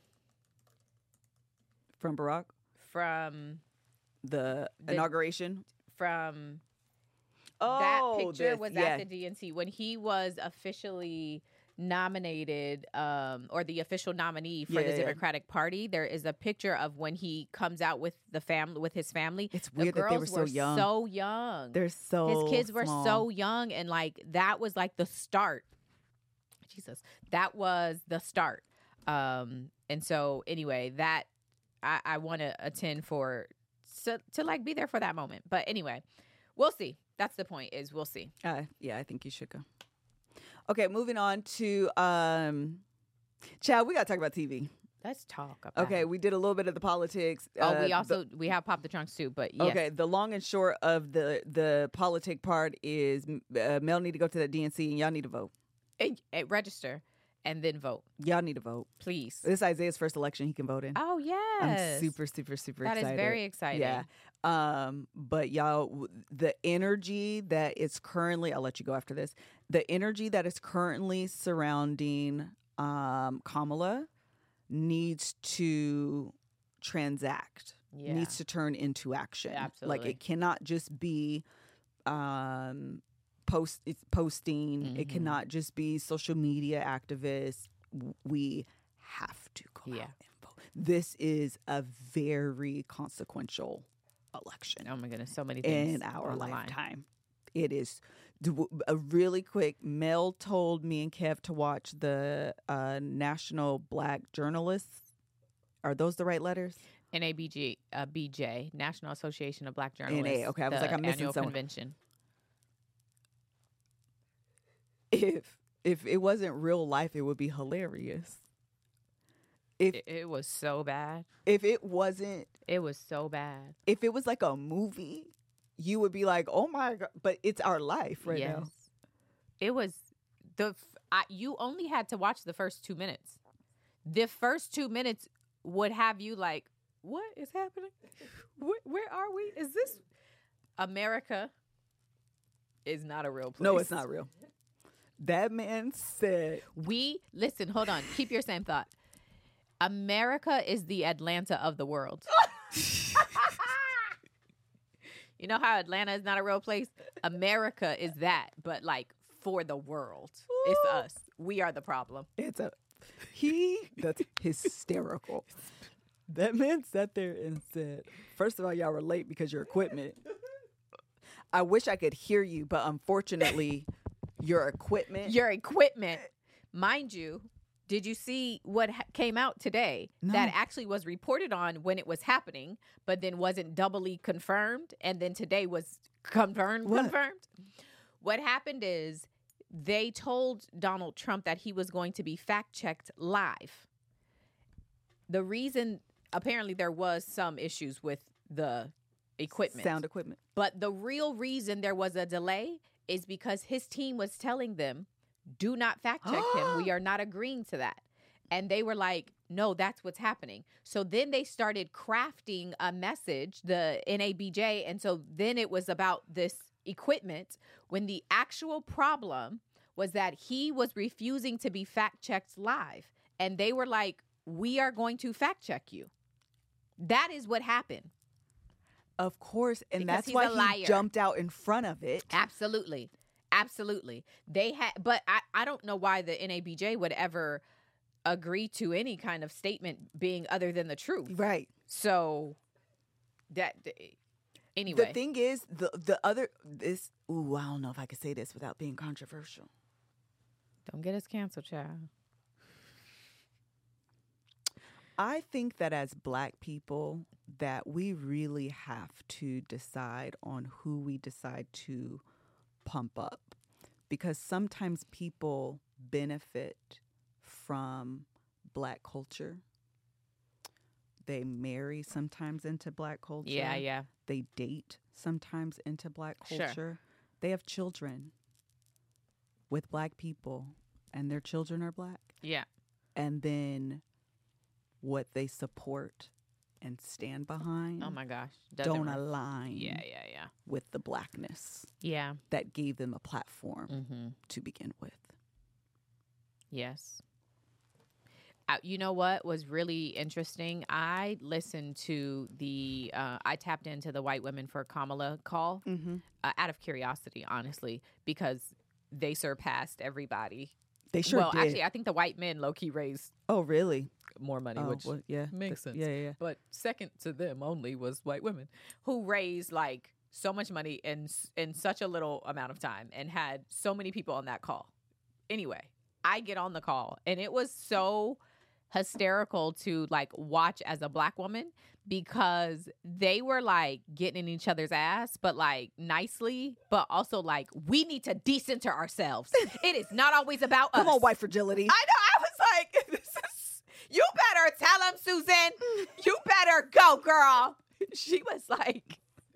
From Barack, from the, The- inauguration. from Oh, that picture this- was yeah. at the D N C when he was officially nominated um or the official nominee for Yeah, the yeah. Democratic Party. There is a picture of when he comes out with the family with his family. It's The weird that they were girls so young. so young. They're so His kids were small. so young, and like that was like the start. Jesus, that was the start. Um, and so anyway, that I, I want to attend for to, to like be there for that moment. But anyway, we'll see. That's the point. Is we'll see. Uh, yeah, I think you should go. Okay, moving on to um, Chad. We got to talk about T V. Let's talk about. Okay, we did a little bit of the politics. Oh, uh, we the- also we have Pop the Trunks too, but yes. Okay, the long and short of the the politic part is uh, Mel need to go to that D N C and y'all need to vote. Eh, eh, register and then vote, Y'all need to vote. please. This is Isaiah's first election he can vote in. Oh yes, I'm super, super, super That is excited. very exciting. Yeah. Um, but y'all, w- the energy that is currently, I'll let you go after this. The energy that is currently surrounding um, Kamala needs to transact, Yeah. needs to turn into action. Like Absolutely. it cannot just be um, post it's posting. It Mhm. cannot just be social media activists. W- We have to go Yeah. out and vote. This is a very consequential election Oh my goodness, so many things in our on the line. lifetime. It is d- a really quick. Mel told me and Kev to watch the uh, National Black Journalists. Are those the right letters? N A B G, uh, B J, National Association of Black Journalists. okay, I was the like, I'm missing annual someone. convention. If if it wasn't real life, it would be hilarious. If It, it was so bad. if it wasn't, It was so bad. if it was like a movie, you would be like, oh my god! But it's our life right yes. now. It was the. f- I, you only had to watch the first two minutes. The first two minutes would have you like, what is happening? Where, where are we? Is this America? Is not a real place. No, it's not real. That man said, We listen. Hold on. Keep your same thought. America is the Atlanta of the world. You know how Atlanta is not a real place? America is that, but like for the world. It's us. We are the problem. it's a he that's hysterical. That man sat there and said, first of all, y'all were late because your equipment. I wish I could hear you, but unfortunately, your equipment. Your equipment, mind you, did you see what ha- came out today No. that actually was reported on when it was happening, but then wasn't doubly confirmed, and then today was confirmed? What? Confirmed. What happened is they told Donald Trump that he was going to be fact checked live. The reason, apparently, there was some issues with the equipment, Sound equipment. but the real reason there was a delay is because his team was telling them, do not fact check him. We are not agreeing to that. And they were like, no, that's what's happening. So then they started crafting a message, the N A B J. And so then it was about this equipment when the actual problem was that he was refusing to be fact checked live. And they were like, we are going to fact check you. That is what happened. Of course. And Because that's he's why a he liar. jumped out in front of it. Absolutely. Absolutely. They had, but I, I don't know why the N A B J would ever agree to any kind of statement being other than the truth. Right. So that, anyway. The thing is, the the other, this, ooh, I don't know if I could say this without being controversial. Don't get us canceled, child. I think that as Black people, that we really have to decide on who we decide to pump up, because sometimes people benefit from Black culture. They marry sometimes into Black culture. Yeah, yeah. They date sometimes into Black Sure. culture. They have children with Black people, and their children are Black. Yeah. And then what they support and stand behind Oh my gosh. Doesn't don't re- align Yeah, yeah, yeah. with the Blackness Yeah. that gave them a platform Mm-hmm. to begin with. Yes. Uh, you know what was really interesting? I listened to the, uh, I tapped into the White Women for Kamala call Mm-hmm. uh, out of curiosity, honestly, because they surpassed everybody. They sure well, did. actually, I think the white men low key raised oh, really? more money, Oh, which well, yeah. makes The- sense. Yeah, yeah, yeah. But second to them only was white women who raised like so much money in s- in such a little amount of time and had so many people on that call. Anyway, I get on the call and it was so hysterical to like watch as a Black woman because they were like getting in each other's ass, but like nicely, but also like we need to decenter ourselves. It is not always about Come us. on, white fragility. I know. I was like, this is, you better tell him, Susan. You better go, girl. She was like,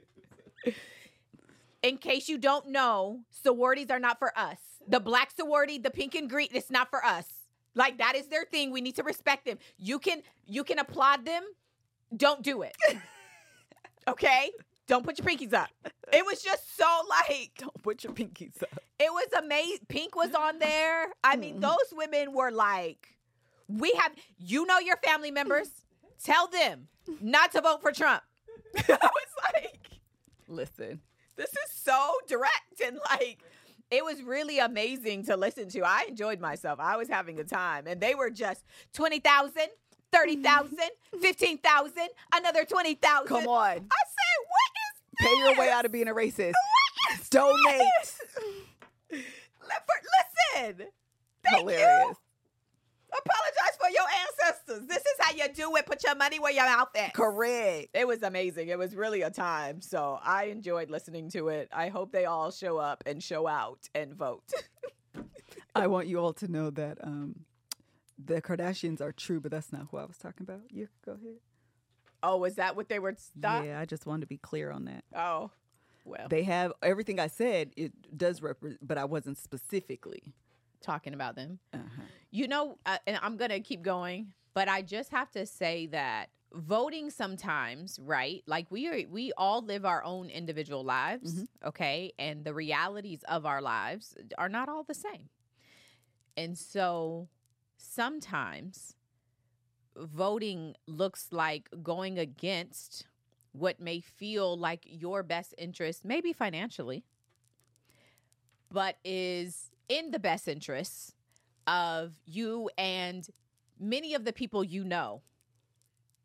in case you don't know, sororities are not for us. The Black sorority, the pink and green, it's not for us. Like, that is their thing. We need to respect them. You can, you can applaud them. Don't do it. Okay? Don't put your pinkies up. It was just so like, Don't put your pinkies up. it was amazing. Pink was on there. I mean, those women were like, we have, you know, your family members. Tell them not to vote for Trump. I was like, Listen. this is so direct and like, it was really amazing to listen to. I enjoyed myself. I was having a time. And they were just twenty thousand, thirty thousand, fifteen thousand, another twenty thousand. Come on. I said, what is Pay your way this? out of being a racist. What is Donate. this? Let- for- Listen. Thank Hilarious. you. Apologize for your ancestors. This is how you do it. Put your money where your mouth is. Correct. It was amazing. It was really a time. So I enjoyed listening to it. I hope they all show up and show out and vote. I want you all to know that um, the Kardashians are true, but that's not who I was talking about. You go ahead. Oh, is that what they were? Stop? Yeah, I just wanted to be clear on that. Oh, well. They have everything I said. It does represent, but I wasn't specifically. Talking about them. Uh-huh. You know, uh, and I'm going to keep going, but I just have to say that voting sometimes, right? Like we are, we all live our own individual lives, Mhm. okay? And the realities of our lives are not all the same. And so sometimes voting looks like going against what may feel like your best interest, maybe financially, but is in the best interests of you and many of the people you know.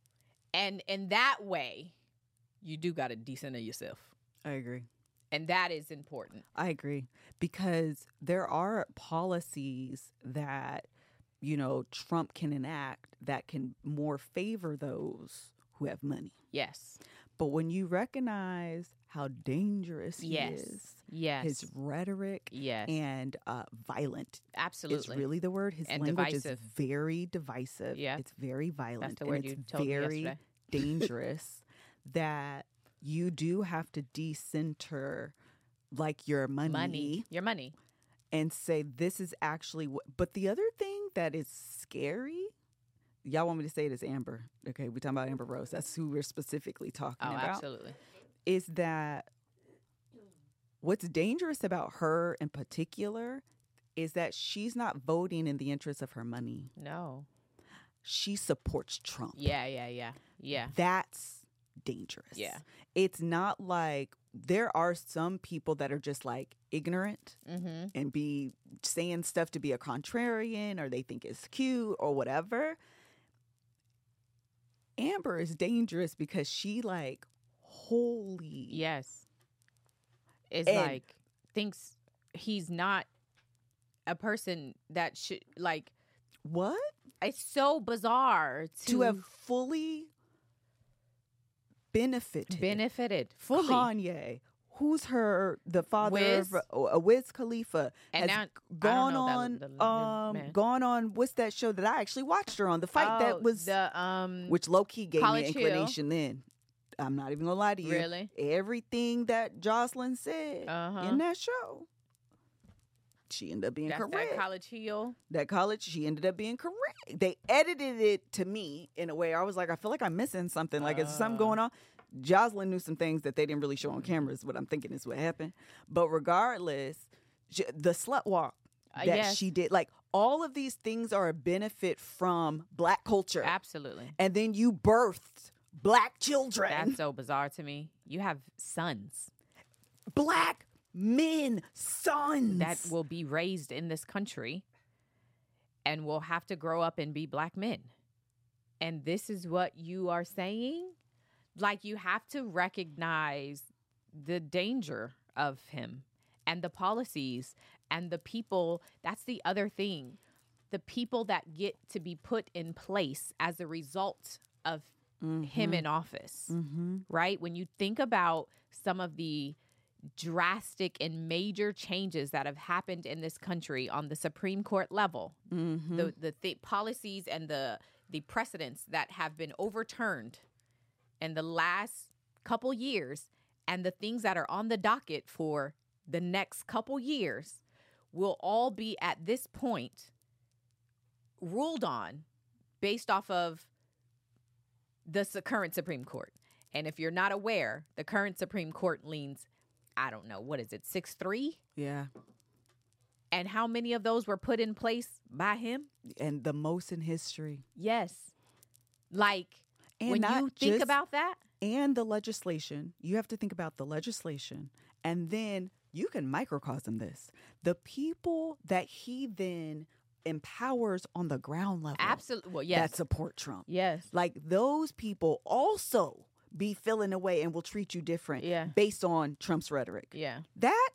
And in that way, you do got to decenter yourself. I agree. And that is important. I agree. Because there are policies that, you know, Trump can enact that can more favor those who have money. Yes. But when you recognize how dangerous he Yes. is, Yes. his rhetoric yes. and uh, violent Absolutely. is really the word. His And language divisive. is very divisive. Yeah. It's very violent. the and word it's you told me very yesterday. dangerous that you do have to decenter like your money, money. Your money. and say this is actually what. But the other thing that is scary, y'all want me to say it as Amber. Okay, we're talking about Amber Rose. That's who we're specifically talking Oh, about. absolutely. Is that what's dangerous about her in particular is that she's not voting in the interest of her money. No. She supports Trump. Yeah, yeah, yeah. Yeah. That's dangerous. Yeah. It's not like there are some people that are just like ignorant Mm-hmm. and be saying stuff to be a contrarian or they think it's cute or whatever. Amber is dangerous because she like holy Yes. It's And- like thinks he's not a person that should like what? it's so bizarre to, To have fully benefited benefited fully. Kanye, who's her the father Wiz. of uh, Wiz Khalifa, And has now- I gone don't know that- on the- the um man. gone on what's that show that I actually watched her on, the fight Oh, that was the um which low key gave College me Hill. inclination then. I'm not even gonna lie to you. Really? Everything that Jocelyn said Uh-huh. in that show, she ended up being that's correct. that College Hill. That college, she ended up being correct. They edited it to me in a way I was like, I feel like I'm missing something. Like, is something Uh. going on? Jocelyn knew some things that they didn't really show on camera, is what I'm thinking is what happened. But regardless, she, the slut walk Uh, that yes. she did, like, all of these things are a benefit from Black culture. Absolutely. And then you birthed Black children, That's so bizarre to me. You have sons Black men, sons. that will be raised in this country and will have to grow up and be black men. And this is what you are saying? Like, you have to recognize the danger of him and the policies and the people. That's the other thing. The people that get to be put in place as a result of him in office, Mm-hmm. right? When you think about some of the drastic and major changes that have happened in this country on the Supreme Court level, Mm-hmm. the the th- policies and the the precedents that have been overturned in the last couple years, and the things that are on the docket for the next couple years, will all be at this point ruled on based off of the su- current Supreme Court. And if you're not aware, the current Supreme Court leans, I don't know, what is it, six three? Yeah. And how many of those were put in place by him? And the most in history. Yes. Like, And when not you think just- about that, And the legislation, you have to think about the legislation, and then you can microcosm this. The people that he then empowers on the ground level absolutely, well, yes. that support Trump. yes. Like, those people also be feeling away and will treat you different Yeah. based on Trump's rhetoric. Yeah. That,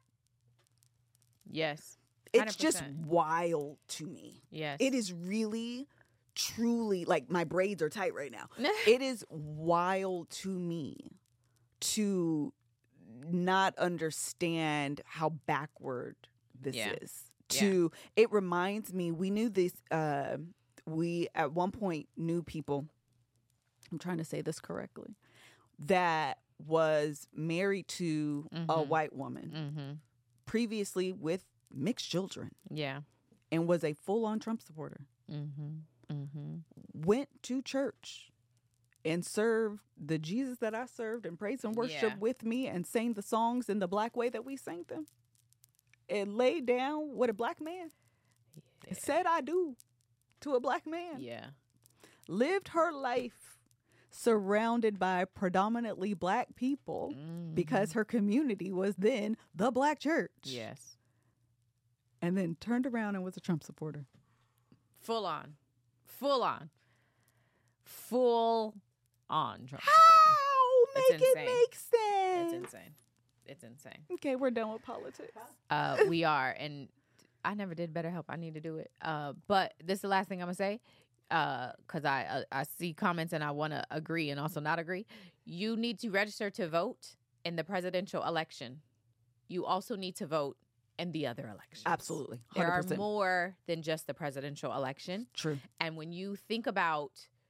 Yes. it's just one hundred percent. wild to me. Yes. It is really, truly, like, my braids are tight right now. It is wild to me to not understand how backward this Yeah. is. To it reminds me, we knew this. Uh, we at one point knew people. I'm trying to say this correctly. That was married to a Mhm. white woman Mm-hmm. previously with mixed children Yeah. and was a full-on Trump supporter. Mm-hmm. Mm-hmm. Went to church and served the Jesus that I served and praised and worshiped Yeah. with me and sang the songs in the black way that we sang them. And laid down with a black man. And said I do to a black man. Yeah. Lived her life surrounded by predominantly black people because her community was then the black church. Yes. And then turned around and was a Trump supporter. Full on. Full on. Full on Trump. How? It's Make it insane. make sense. It's insane. It's insane. Okay, we're done with politics. Uh, we are, and I never did BetterHelp. I need to do it. Uh, but this is the last thing I'm gonna say, because I uh, I see comments and I want to agree and also not agree. You need to register to vote in the presidential election. You also need to vote in the other elections. Absolutely. one There hundred are percent. more than just the presidential election. True. And when you think about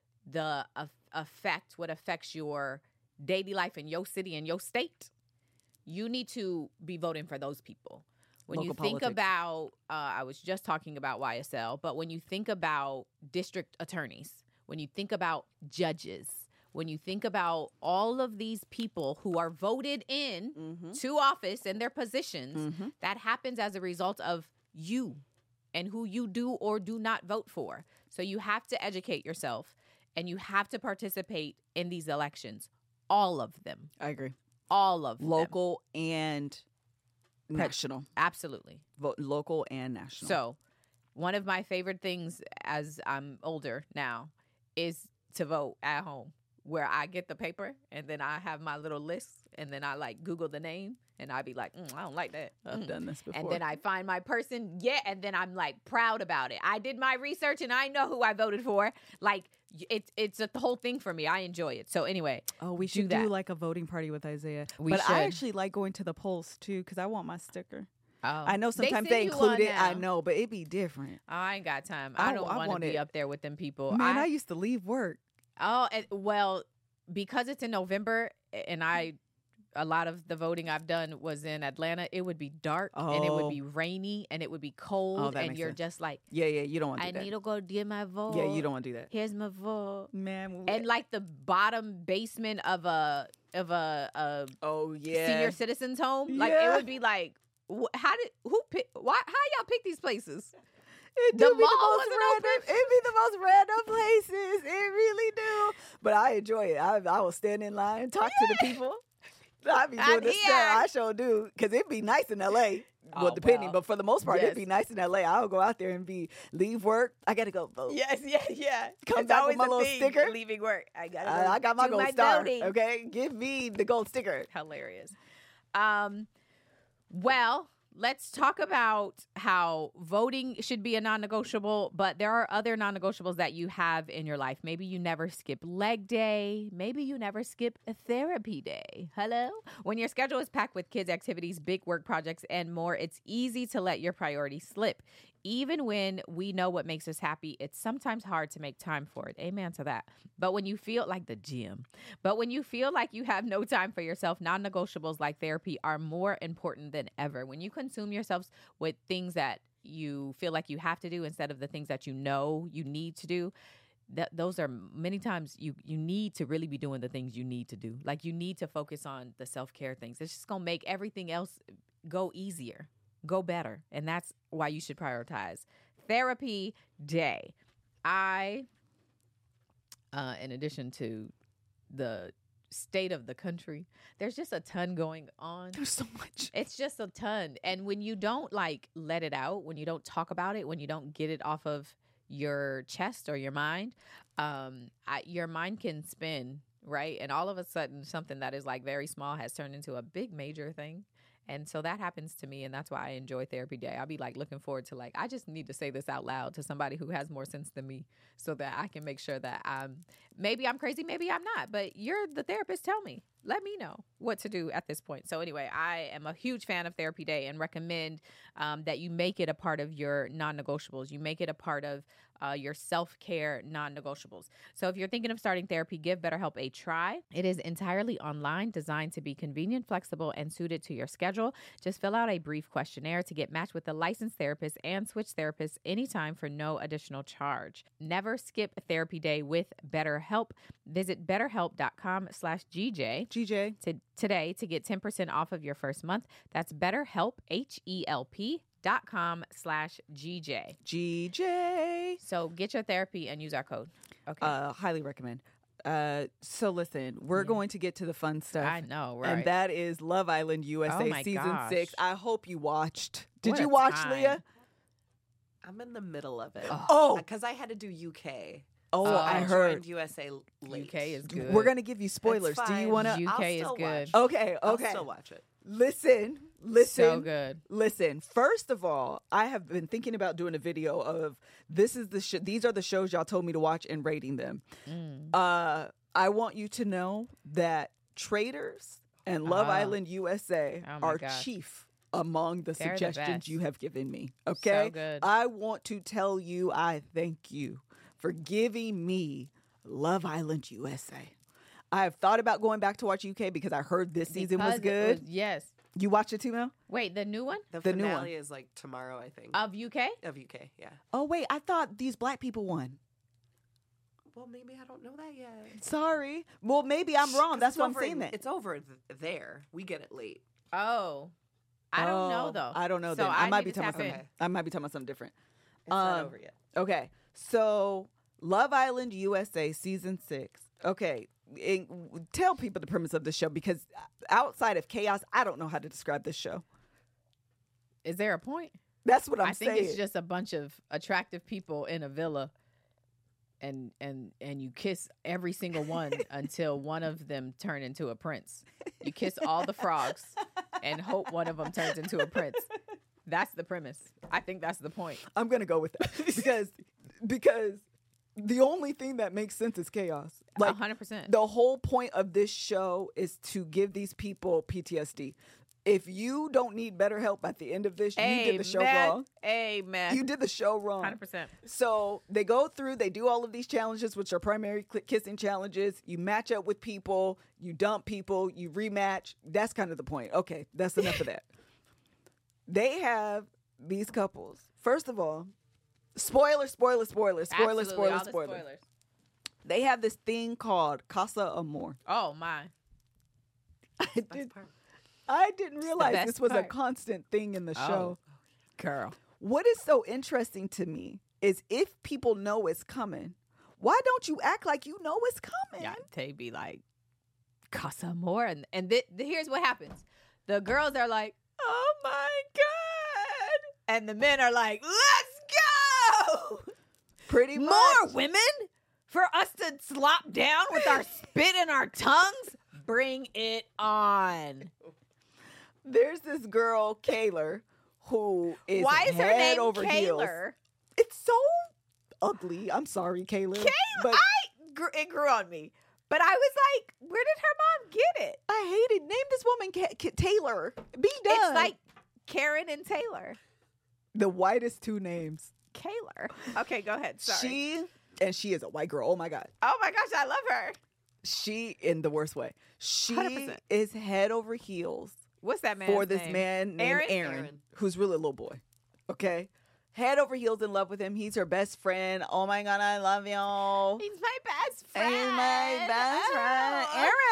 the uh, effect, what affects your daily life in your city and your state, you need to be voting for those people. When Local you think politics. about, uh, I was just talking about Y S L, but when you think about district attorneys, when you think about judges, when you think about all of these people who are voted in Mm-hmm. to office in their positions, Mm-hmm. that happens as a result of you and who you do or do not vote for. So you have to educate yourself and you have to participate in these elections. All of them. I agree. All of them. Local and national. Absolutely. Vote local and national. So one of my favorite things as I'm older now is to vote at home, where I get the paper and then I have my little list and then I like Google the name and I be like, mm, I don't like that. I've Mm. done this before. And then I find my person, yeah, and then I'm like proud about it. I did my research and I know who I voted for. Like y- it's it's a whole thing for me. I enjoy it. So anyway, oh, we do should do, that. like a voting party with Isaiah. We but I should. actually like going to the polls too because I want my sticker. oh, I know sometimes they, send you include one it. I now. know, but it'd be different. I ain't got time. I- I don't I want to want be it. up there with them people. Man, I, I, used to leave work. oh, and, well, because it's in November and I, a lot of the voting I've done was in Atlanta. It would be dark and it Oh. would be rainy and it would be cold, Oh, that and makes you're sense. just like, Yeah, yeah, you don't want to I do that. need to go get my vote. Yeah, you don't want to do that. Here's my vote. Man, And like the bottom basement of a of a, a oh yeah, senior citizens home, like Yeah. it would be like, wh- how did who pick? Why? How y'all pick these places? It The do be the mall most wasn't random. It be the most random places. It really do. But I enjoy it. I I will stand in line and talk to the people. I be doing I'm this here. stuff. I sure do. Because it'd be nice in L A. Well, Oh, depending. well. But for the most part, Yes. it'd be nice in L A. I'll go out there and be leave work. I got to go vote. Yes, yeah, yeah. Come It's back with always my a little thing, sticker. Leaving work, I got. I, I got my gold my star. voting. Okay? Give me the gold sticker. Hilarious. Um, well, let's talk about how voting should be a non-negotiable, but there are other non-negotiables that you have in your life. Maybe you never skip leg day. Maybe you never skip a therapy day. Hello? When your schedule is packed with kids' activities, big work projects, and more, it's easy to let your priorities slip. Even when we know what makes us happy, it's sometimes hard to make time for it. Amen to that. But when you feel like the gym, but when you feel like you have no time for yourself, non-negotiables like therapy are more important than ever. When you consume yourselves with things that you feel like you have to do instead of the things that you know you need to do, that those are many times you you need to really be doing the things you need to do. Like you need to focus on the self-care things. It's just going to make everything else go easier. Go better. And that's why you should prioritize therapy day. I, uh, in addition to the state of the country, there's just a ton going on. There's so much. It's just a ton. And when you don't like let it out, when you don't talk about it, when you don't get it off of your chest or your mind, um, I, your mind can spin, right? And all of a sudden, something that is like very small has turned into a big major thing. And so that happens to me, and that's why I enjoy therapy day. I'll be like looking forward to like, I just need to say this out loud to somebody who has more sense than me so that I can make sure that I'm, maybe I'm crazy, maybe I'm not, but you're the therapist. Tell me, let me know what to do at this point. So anyway, I am a huge fan of therapy day and recommend um, that you make it a part of your non-negotiables. You make it a part of uh, your self-care non-negotiables. So if you're thinking of starting therapy, give BetterHelp a try. It is entirely online, designed to be convenient, flexible, and suited to your schedule. Just fill out a brief questionnaire to get matched with a licensed therapist and switch therapists anytime for no additional charge. Never skip therapy day with BetterHelp. Visit betterhelp.com slash GJ G J. to, today to get ten percent off of your first month. That's BetterHelp, H E L P dot com slash G J. G J. So get your therapy and use our code. Okay. Uh, highly recommend. Uh, so listen, we're Yeah. going to get to the fun stuff. I know, right? And that is Love Island U S A Oh my season gosh. six. I hope you watched. Did What you a watch, time. Leah? I'm in the middle of it. Oh. Because I had to do U K. Oh, Oh. I I heard. joined U S A late. U K is good. We're gonna give you spoilers. Do you fine. want to? U K I'll is still good. watch. Okay, I'll okay. still watch it. Listen, listen. So good. Listen, first of all, I have been thinking about doing a video of this is the sh- these are the shows y'all told me to watch and rating them. Mm. Uh, I want you to know that Traitors and Love Ah. Island U S A Oh my are gosh. chief among the They're the suggestions best. you have given me. Okay, So good. I want to tell you I thank you for giving me Love Island U S A. I have thought about going back to watch U K because I heard this season Because was it good. was- yes. You watched it too, Mel? Wait, the new one The, The new one. finale is like tomorrow, I think. of U K? of U K, yeah. Oh wait, I thought these black people won. Well, maybe I don't know that yet. Sorry. Well, maybe I'm wrong. 'Cause That's it's what I'm over saying. in- That It's over th- there. We get it late. Oh, I don't know Oh, though. I don't know. So then I, might need be to talking about tap something. in. I might be talking about something different. It's not Um, over yet. Okay, so Love Island U S A season six. Okay, and tell people the premise of the show because outside of chaos, I don't know how to describe this show. Is there a point? That's what I'm I think saying. it's just a bunch of attractive people in a villa, and and and you kiss every single one until one of them turn into a prince. You kiss all the frogs and hope one of them turns into a prince. That's the premise. I think that's the point. I'm gonna go with that because because the only thing that makes sense is chaos. A Like hundred percent. the whole point of this show is to give these people P T S D. If you don't need better help at the end of this, you did the show wrong. Amen. You did the show wrong. Hundred percent. So they go through, they do all of these challenges, which are primary cl- kissing challenges. You match up with people, you dump people, you rematch. That's kind of the point. Okay, that's enough of that. They have these couples. First of all, spoiler, spoiler, spoiler, spoiler, Absolutely, spoiler, all the spoiler. spoilers. They have this thing called Casa Amor. Oh my. I, Best did, part. I didn't realize best this was a part. constant thing in the Oh. show. Girl. What is so interesting to me is if people know it's coming, why don't you act like you know it's coming? Yeah, they be like, Casa more. And, and th- th- here's what happens. The girls are like, oh my God. And the men are like, let's go. Pretty much. More women for us to slop down with our spit in our tongues? Bring it on. There's this girl, Kaylor, who is Why is her head name over heels. Kaylor? It's so ugly. I'm sorry, Kaylor. Kaylor. But I grew, it grew on me. But I was like, where did her mom get it? I hate it. Name this woman Ka- Ka- Taylor. Be done. It's like Karen and Taylor. the whitest two names. Kaylor. Okay, go ahead. Sorry. She and she is a white girl. Oh my God. oh my gosh, I love her. She in the worst way. She one hundred percent. is head over heels What's that man? for this man named Aaron? Aaron, Aaron. who's really a little boy. Okay. Head over heels in love with him. He's her best friend. Oh my God, I love you. He's my best He's friend. my best friend,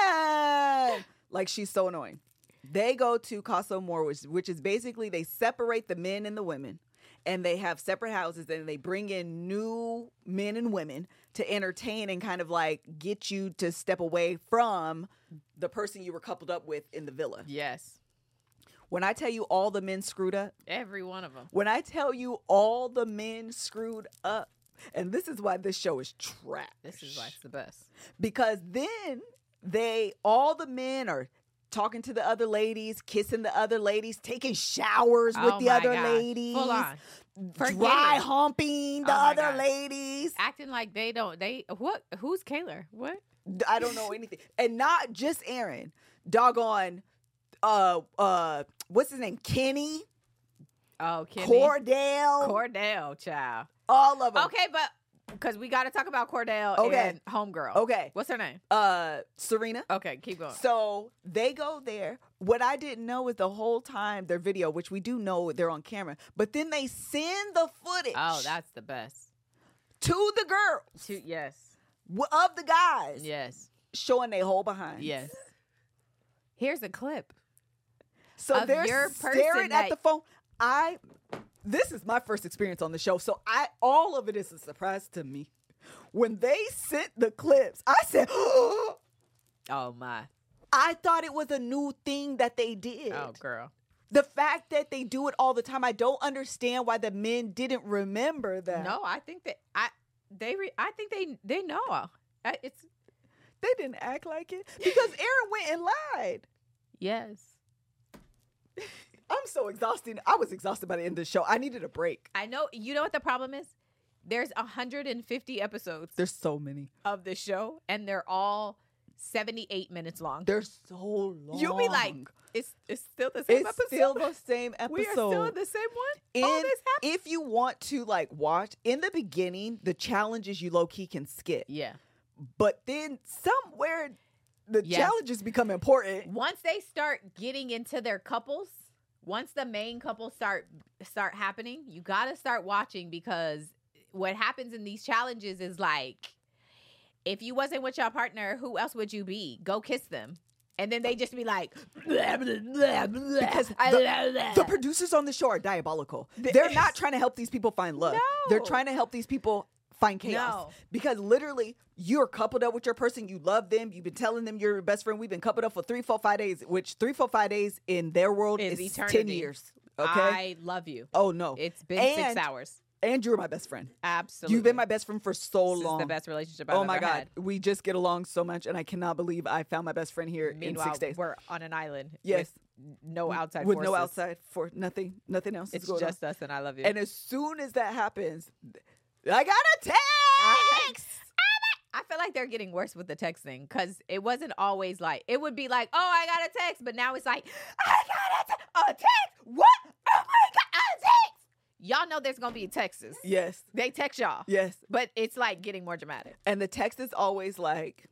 Oh. Aaron. Like, she's so annoying. They go to Casa Amor, which, which is basically they separate the men and the women, and they have separate houses, and they bring in new men and women to entertain and kind of like get you to step away from the person you were coupled up with in the villa. Yes, When I tell you all the men screwed up, every one of them. when I tell you all the men screwed up, and this is why this show is trash. This is why it's the best. Because then they, all the men are talking to the other ladies, kissing the other ladies, taking showers with Oh the my other gosh. ladies, Full on. Forget dry it. humping the Oh my other God. ladies. Acting like they don't. They what? Who's Kaylor? What? I don't know anything. And not just Aaron, doggone, uh, uh, what's his name? Kenny, Oh, Kenny. Cordell, Cordell, child. all of them. Okay, but because we got to talk about Cordell Okay. and Homegirl. Okay. What's her name? Uh, Serena. Okay, keep going. So they go there. What I didn't know is the whole time their video, which we do know they're on camera, but then they send the footage Oh, that's the best. to the girls Two, yes. w- of the guys Yes. showing their whole behind. Yes. Here's a clip. So Of they're your person staring that- at the phone. I, this is my first experience on the show, so I all of it is a surprise to me. When they sent the clips, I said, Oh my. I thought it was a new thing that they did. Oh girl. The fact that they do it all the time, I don't understand why the men didn't remember that. No, I think that I They, re- I think they, they know. I- It's They didn't act like it because Aaron went and lied. yes. I'm so exhausted. I was exhausted by the end of the show. I needed a break. I know. You know what the problem is? There's one hundred fifty episodes There's so many. of the show, and they're all seventy-eight minutes long. They're so long. You'll be like, it's it's still the same it's episode. still the same episode. We are still in the same one. In- All this happened. if you want to like watch in the beginning, the challenges you low key can skip. Yeah. But then somewhere the Yes. challenges become important. Once they start getting into their couples, once the main couples start start happening, you got to start watching, because what happens in these challenges is like, if you wasn't with your partner, who else would you be? Go kiss them. And then they just be like, blah, blah, blah, blah, Because blah, the, blah, blah. the producers on the show are diabolical. They're not trying to help these people find love. They're No. trying to help these people find chaos. No. Because literally, you're coupled up with your person. You love them. You've been telling them you're your best friend. We've been coupled up for three, four, five days, which three, four, five days in their world Is is, eternity. ten years. Okay? I love you. oh, no. It's been And- six hours. And you're my best friend. Absolutely. You've been my best friend for so This long. is the best relationship I've Oh ever my God. had. We just get along so much, and I cannot believe I found my best friend here Meanwhile, in six days. we're on an island. Yes. With no outside With no forces. outside for nothing. Nothing else It's is going just on. us, and I love you. And as soon as that happens, I got a text. I feel like they're getting worse with the texting, because it wasn't always like, it would be like, oh, I got a text, but now it's like, I got a, te- a text. What? Oh my God, a text. Y'all know there's going to be texts. Yes. They text y'all. Yes. But it's like getting more dramatic. And the text is always like,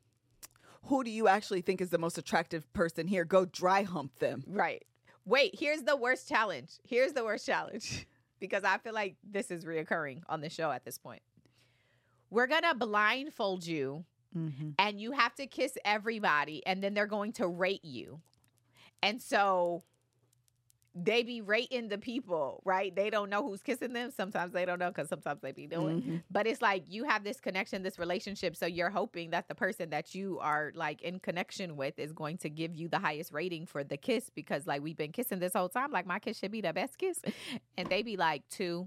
who do you actually think is the most attractive person here? Go dry hump them. Right. Wait, here's the worst challenge. Here's the worst challenge, because I feel like this is reoccurring on the show at this point. We're going to blindfold you, Mm-hmm. and you have to kiss everybody, and then they're going to rate you. And so they be rating the people, right? They don't know who's kissing them. Sometimes they don't know, because sometimes they be doing. Mhm. But it's like you have this connection, this relationship. So you're hoping that the person that you are like in connection with is going to give you the highest rating for the kiss, because like we've been kissing this whole time. Like my kiss should be the best kiss. And they be like two.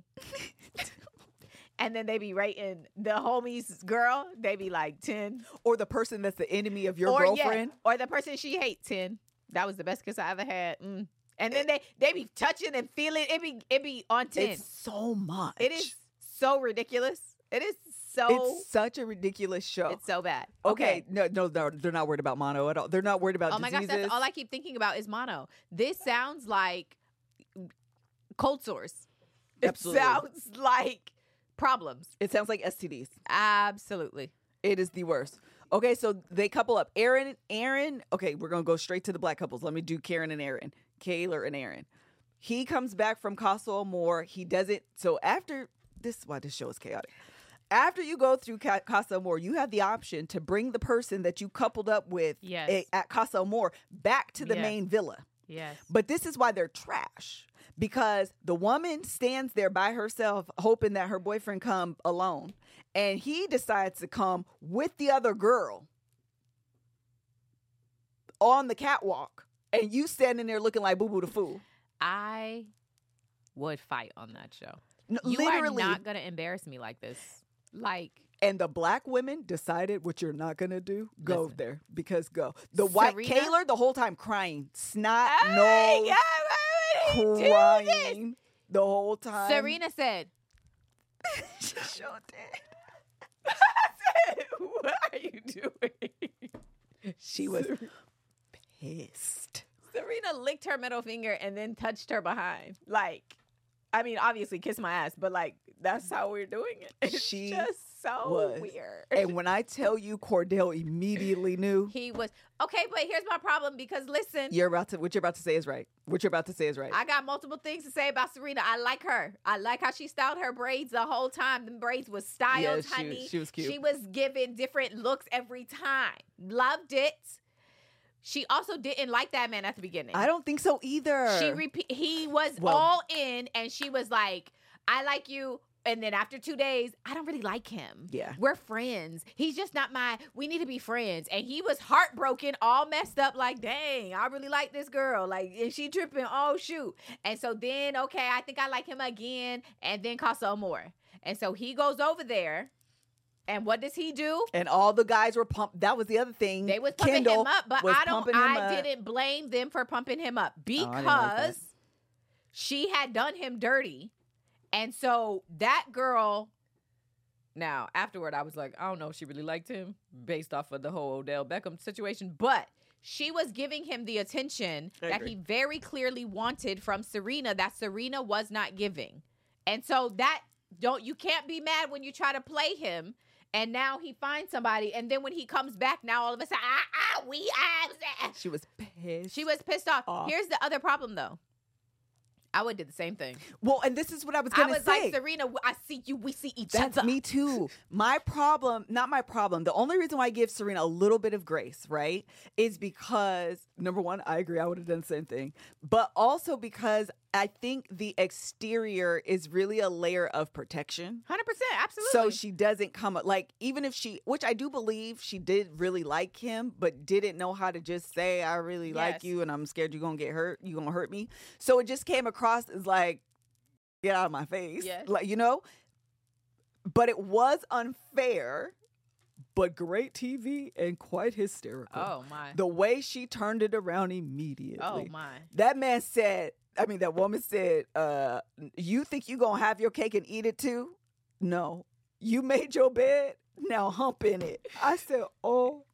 And then they be rating the homies girl. They be like ten. Or the person that's the enemy of your or, yeah, girlfriend. or the person she hates, ten. That was the best kiss I ever had. Mm. And then they they be touching and feeling. It be it be on ten. It's so much. It is so ridiculous. It is so. It's such a ridiculous show. It's so bad. okay. No, no, they're, they're not worried about mono at all. They're not worried about Oh my gosh, diseases. that's all I keep thinking about is mono. This sounds like cold sores. It Absolutely. sounds like problems. It sounds like S T Ds. Absolutely. It is the worst. Okay, so they couple up. Aaron, Aaron. Okay, we're gonna go straight to the black couples. Let me do Karen and Aaron, Kaylor and Aaron. He comes back from Casa Amor. He doesn't. So after this is why this show is chaotic. After you go through Ca- Casa Amor, you have the option to bring the person that you coupled up with Yes. a- at Casa Amor back to the Yes. main villa. Yes. But this is why they're trash. Because the woman stands there by herself hoping that her boyfriend come alone. And he decides to come with the other girl on the catwalk. And you standing there looking like Boo Boo the Fool. I would fight on that show. N- You Literally. are not going to embarrass me like this. Like, And the black women decided what you're not going to do. Go Listen. there. Because go. The white Serena? Kaylor the whole time crying. Snot, oh nose, my God, why would he do this? crying the whole time. Serena said, She sure did. I said, what are you doing? She was pissed. Serena licked her middle finger and then touched her behind. Like, I mean, obviously kiss my ass, but like, that's how we're doing it. It's She just so was. weird. And when I tell you Cordell immediately knew, He was, okay, but here's my problem, because listen, you're about to what you're about to say is right. What you're about to say is right. I got multiple things to say about Serena. I like her. I like how she styled her braids the whole time. The braids was styled, Yeah, she- honey. she was cute. She was giving different looks every time. Loved it. She also didn't like that man at the beginning. I don't think so either. She repeat. He was Well- all in, and she was like, "I like you." And then after two days, I don't really like him. Yeah. We're friends. He's just not my, we need to be friends. And he was heartbroken, all messed up, like, dang, I really like this girl. Like, and she tripping, oh, shoot. And so then, okay, I think I like him again. And then Casa Amor. And so he goes over there And what does he do? And all the guys were pumped. That was the other thing. They was pumping Kendall him up, but was I don't. pumping him I up. didn't blame them for pumping him up Oh, I didn't like that. because she had done him dirty, and so that girl. Now, afterward, I was like, I don't know if she really liked him based off of the whole Odell Beckham situation, but she was giving him the attention I that agree. he very clearly wanted from Serena that Serena was not giving. And so that don't you can't be mad when you try to play him. And now he finds somebody, and then when he comes back, now all of a sudden, ah, ah, we, ah, She was pissed. she was pissed off. Off. Here's the other problem, though. I would do the same thing. Well, and this is what I was I going to was say. like, Serena, I see you. We see each That's other. me too. My problem, not my problem. The only reason why I give Serena a little bit of grace, right, is because number one, I agree, I would have done the same thing, but also because I think the exterior is really a layer of protection. one hundred percent, absolutely. So she doesn't come up like, even if she, which I do believe she did really like him, but didn't know how to just say, I really like Yes. you and I'm scared you're going to get hurt. You're going to hurt me. So it just came across as like, get out of my face. Yes. Like, you know, but it was unfair, but great T V and quite hysterical. Oh, my. The way she turned it around immediately. Oh, my. That man said, I mean, that woman said, uh, you think you going to have your cake and eat it too? No. You made your bed, now hump in it. I said, oh,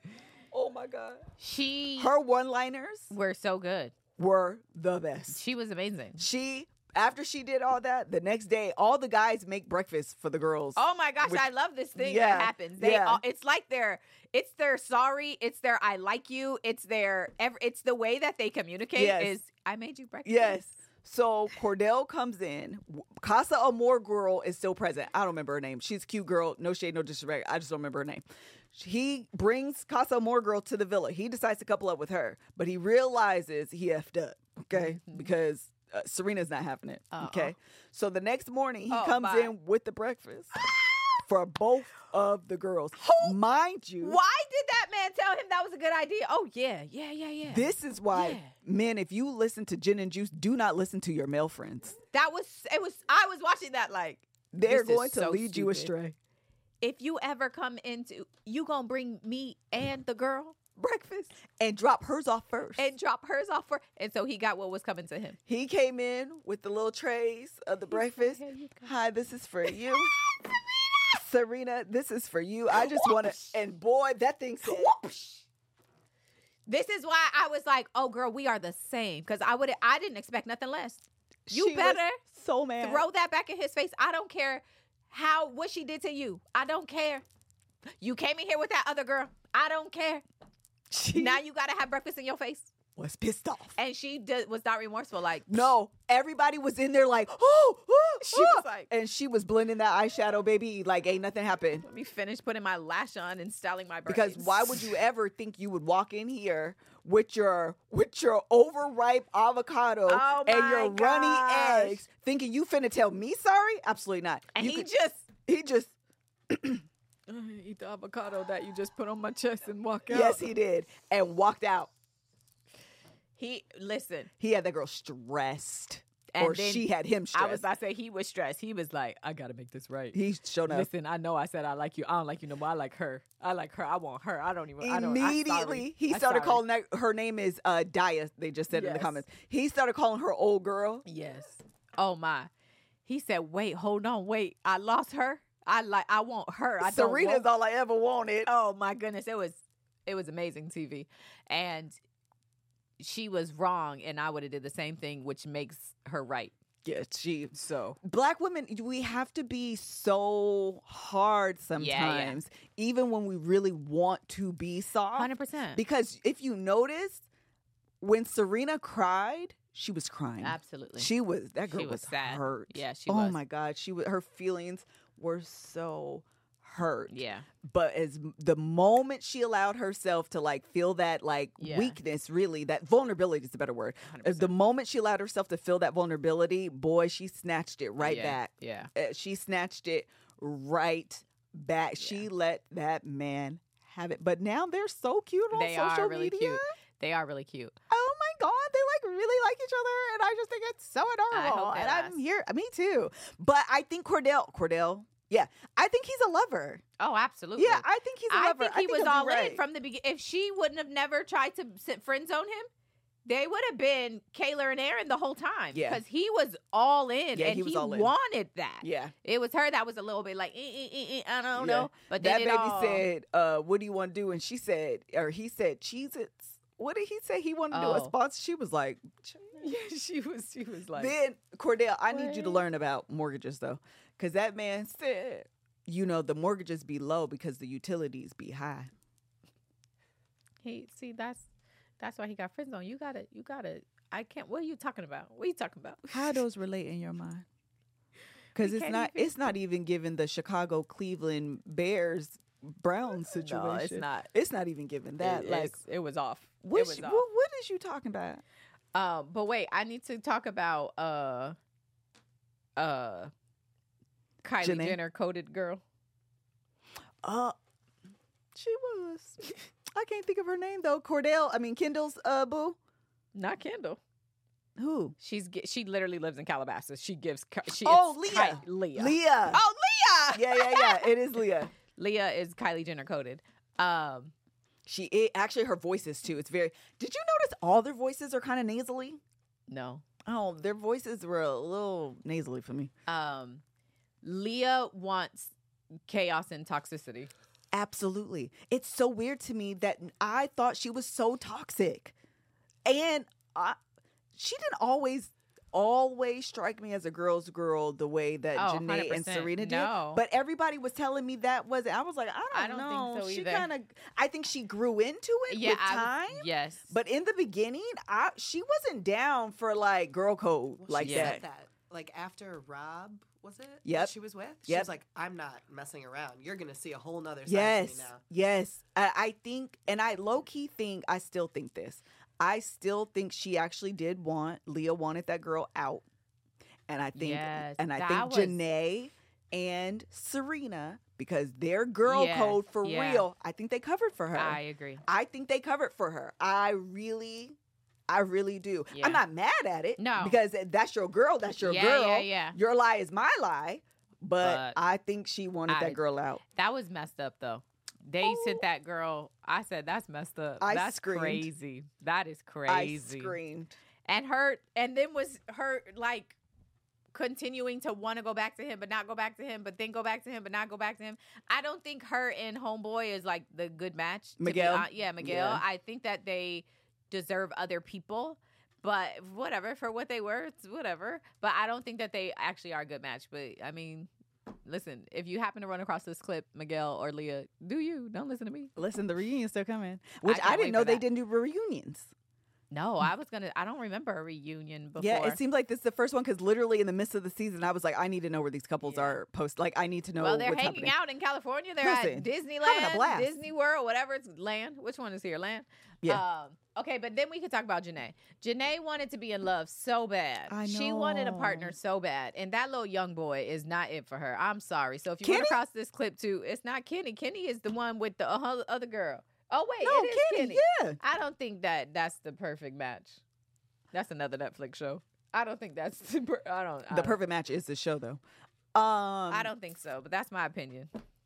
oh my God. She, Her one-liners were so good. were the best. She was amazing. She, after she did all that, the next day, all the guys make breakfast for the girls. Oh my gosh, Which- I love this thing yeah, that happens. They yeah. all, it's like their it's their sorry, it's their I like you, it's their ev- it's the way that they communicate Yes. is I made you breakfast. Yes. So Cordell comes in. Casa Amor girl is still present. I don't remember her name. She's a cute girl. No shade, no disrespect. I just don't remember her name. He brings Casa Amor girl to the villa. He decides to couple up with her, but he realizes he effed up. Okay, because uh, Serena's not having it. Uh-uh. Okay, so the next morning he Oh, comes my. in with the breakfast for both of the girls. Mind you, Why did that man tell him that was a good idea? Oh yeah, yeah, yeah, yeah. this is why Yeah. men, if you listen to Gin and Juice, do not listen to your male friends. that was it was I was watching that like They're This is going to so lead you stupid. astray. if you ever come into you gonna bring me and the girl breakfast And drop hers off first. and drop hers off for and so he got what was coming to him. He came in with the little trays of the breakfast. "Here you go." Hi, this is for you. Serena, this is for you. I just want to, and boy, that thing said, This is why I was like, "Oh, girl, we are the same." Because I would, I didn't expect nothing less. You she was better so mad. throw that back in his face. I don't care how what she did to you. I don't care. You came in here with that other girl. I don't care. She Now you gotta have breakfast in your face. was pissed off. And she did, was not remorseful. Like No, everybody was in there like, oh, oh, She oh. was like- and she was blending that eyeshadow, baby, like ain't nothing happened. let me finish putting my lash on and styling my braids. Because why would you ever think you would walk in here with your with your overripe avocado Oh and my your gosh. runny eggs, thinking you finna tell me sorry? Absolutely not. And You he could- just he just eat the avocado that you just put on my chest and walk yes he did and walked out. He listen. He had that girl stressed, And or then she had him stressed. I was about to say he was stressed. He was like, I gotta make this right. he showed up Listen, I know I said I like you. I don't like you no more. I like her. I like her. I want her. I don't even. I don't, I'm immediately. sorry. He I'm started sorry. calling that, her name is uh, Daya. They just said in the Yes. comments. He started calling her old girl. Yes. Oh my. He said, "Wait, hold on, wait. I lost her. I like. I want her. I don't Serena's want." all I ever wanted. Oh my goodness, it was, it was amazing T V, and she was wrong, and I would have did the same thing, which makes her right. Yeah, she. So Black women, we have to be so hard sometimes, even when we really want to be soft. hundred percent. Because if you notice, when Serena cried, she was crying. Absolutely. She was that girl She was was, sad. hurt. Yeah, she oh was. my God, she was. Her feelings were so hurt. Yeah. But as the moment she allowed herself to like feel that like Yeah. weakness, really, that vulnerability is the better word. one hundred As percent. the moment she allowed herself to feel that vulnerability, boy, she snatched it right yeah. back. Yeah. Uh, she snatched it right back. She let that man have it. But now they're so cute on They social are really media. cute. They are really cute. Oh my God, they like really like each other, and I just think it's so I adorable. hope they And I'm last. here, me too. But I think Cordell, Cordell, Yeah, I think he's a lover. Oh, absolutely. Yeah, I think he's a I lover. think he was he'll do all right. in from the beginning. If she wouldn't have never tried to sit friend zone him, they would have been Kayla and Aaron the whole time. Yeah. Because he was all in. Yeah, and he was all in. wanted that. Yeah. It was her that was a little bit like, eh, eh, eh, eh, I don't Yeah. know. But then That it baby all, said, uh, what do you want to do? And she said, or he said, Cheez-Its. What did he say? He wanted to do a Oh. sponsor. She was like, yeah, she was, she was like, then Cordell, I need you to What? learn about mortgages though. Because that man said, you know, the mortgages be low because the utilities be high. he, see, that's, that's why he got friend zone. You gotta, you gotta, I can't, what are you talking about? What are you talking about? How those relate in your mind? Because We it's can't not even- it's not even given the Chicago Cleveland Bears Browns situation. No, it's not. It's not even given that. It- like it's- it was off. what, it was she- off. what what is you talking about? Um, but wait, I need to talk about uh uh Kylie Janae? Jenner coded girl. Uh she was. I can't think of her name though. Cordell, I mean Kendall's uh boo. Not Kendall. Who? She's gi- she literally lives in Calabasas. She gives Ky- she Oh, it's Leah. Ky- Leah. Leah. Oh, Leah. Yeah, yeah, yeah. It is Leah. Leah is Kylie Jenner coded. Um, She it, actually her voices too. It's very. Did you notice all their voices are kind of nasally? no. Oh, their voices were a little nasally for me. Um, Leah wants chaos and toxicity. Absolutely. It's so weird to me that I thought she was so toxic. And I, she didn't always always strike me as a girl's girl the way that Oh, Janae and one hundred percent. Serena did. No. But everybody was telling me that was I was like, I don't, I don't know. think so she either. kind of I think she grew into it Yeah, with I was- time. yes. But in the beginning, I she wasn't down for like girl code Well, like she that. said that. Like after Rob, was it? that Yep. She was with? She Yep. was like, I'm not messing around. You're going to see a whole nother side Yes, to me now. yes. I, I think, and I low key think, I still think this. I still think she actually did want Leah wanted that girl out, and I think, Yes, and I that think was- Janae and Serena because their girl Yes, code for yeah. real. I think they covered for her. I agree. I think they covered for her. I really. I really do. Yeah. I'm not mad at it. No. Because that's your girl. That's your Yeah, girl. yeah, yeah. Your lie is my lie. But, But I think she wanted I- that girl out. That was messed up though. They Oh. sent that girl. I said that's messed up. I that's screamed. crazy. That is crazy. I screamed. And her, and then was her like continuing to want to go back to him, but not go back to him, but then go back to him, but not go back to him. I don't think her and Homeboy is like the good match. to be Miguel? hon- yeah, Miguel. Yeah. I think that they deserve other people. But whatever, for what they were, it's whatever. But I don't think that they actually are a good match. But I mean, listen, if you happen to run across this clip, Miguel or Leah, do you? Don't listen to me. Listen, the reunion's still coming. Which can't I, wait didn't know for they that. didn't do reunions. No, I was gonna. I don't remember a reunion before. Yeah, it seemed like this is the first one because literally in the midst of the season, I was like, I need to know where these couples Yeah. are post. Like, I need to know. well, they're what's hanging happening. out in California. They're Listen, at Disneyland, having a blast. Disney World, whatever it's land. Which one is here? Land. Yeah. Um, okay, but then we could talk about Janae. Janae wanted to be in love so bad. I She wanted a know. partner so bad, and that little young boy is not it for her. I'm sorry. So if you Kenny? run across this clip too, it's not Kenny. Kenny is the one with the uh, other girl. Oh wait, No, it is Kenny, Kenny. yeah. I don't think that that's the perfect match. That's another Netflix show. I don't think that's the per- I don't. I The don't- perfect match is the show, though. Um, I don't think so, but that's my opinion.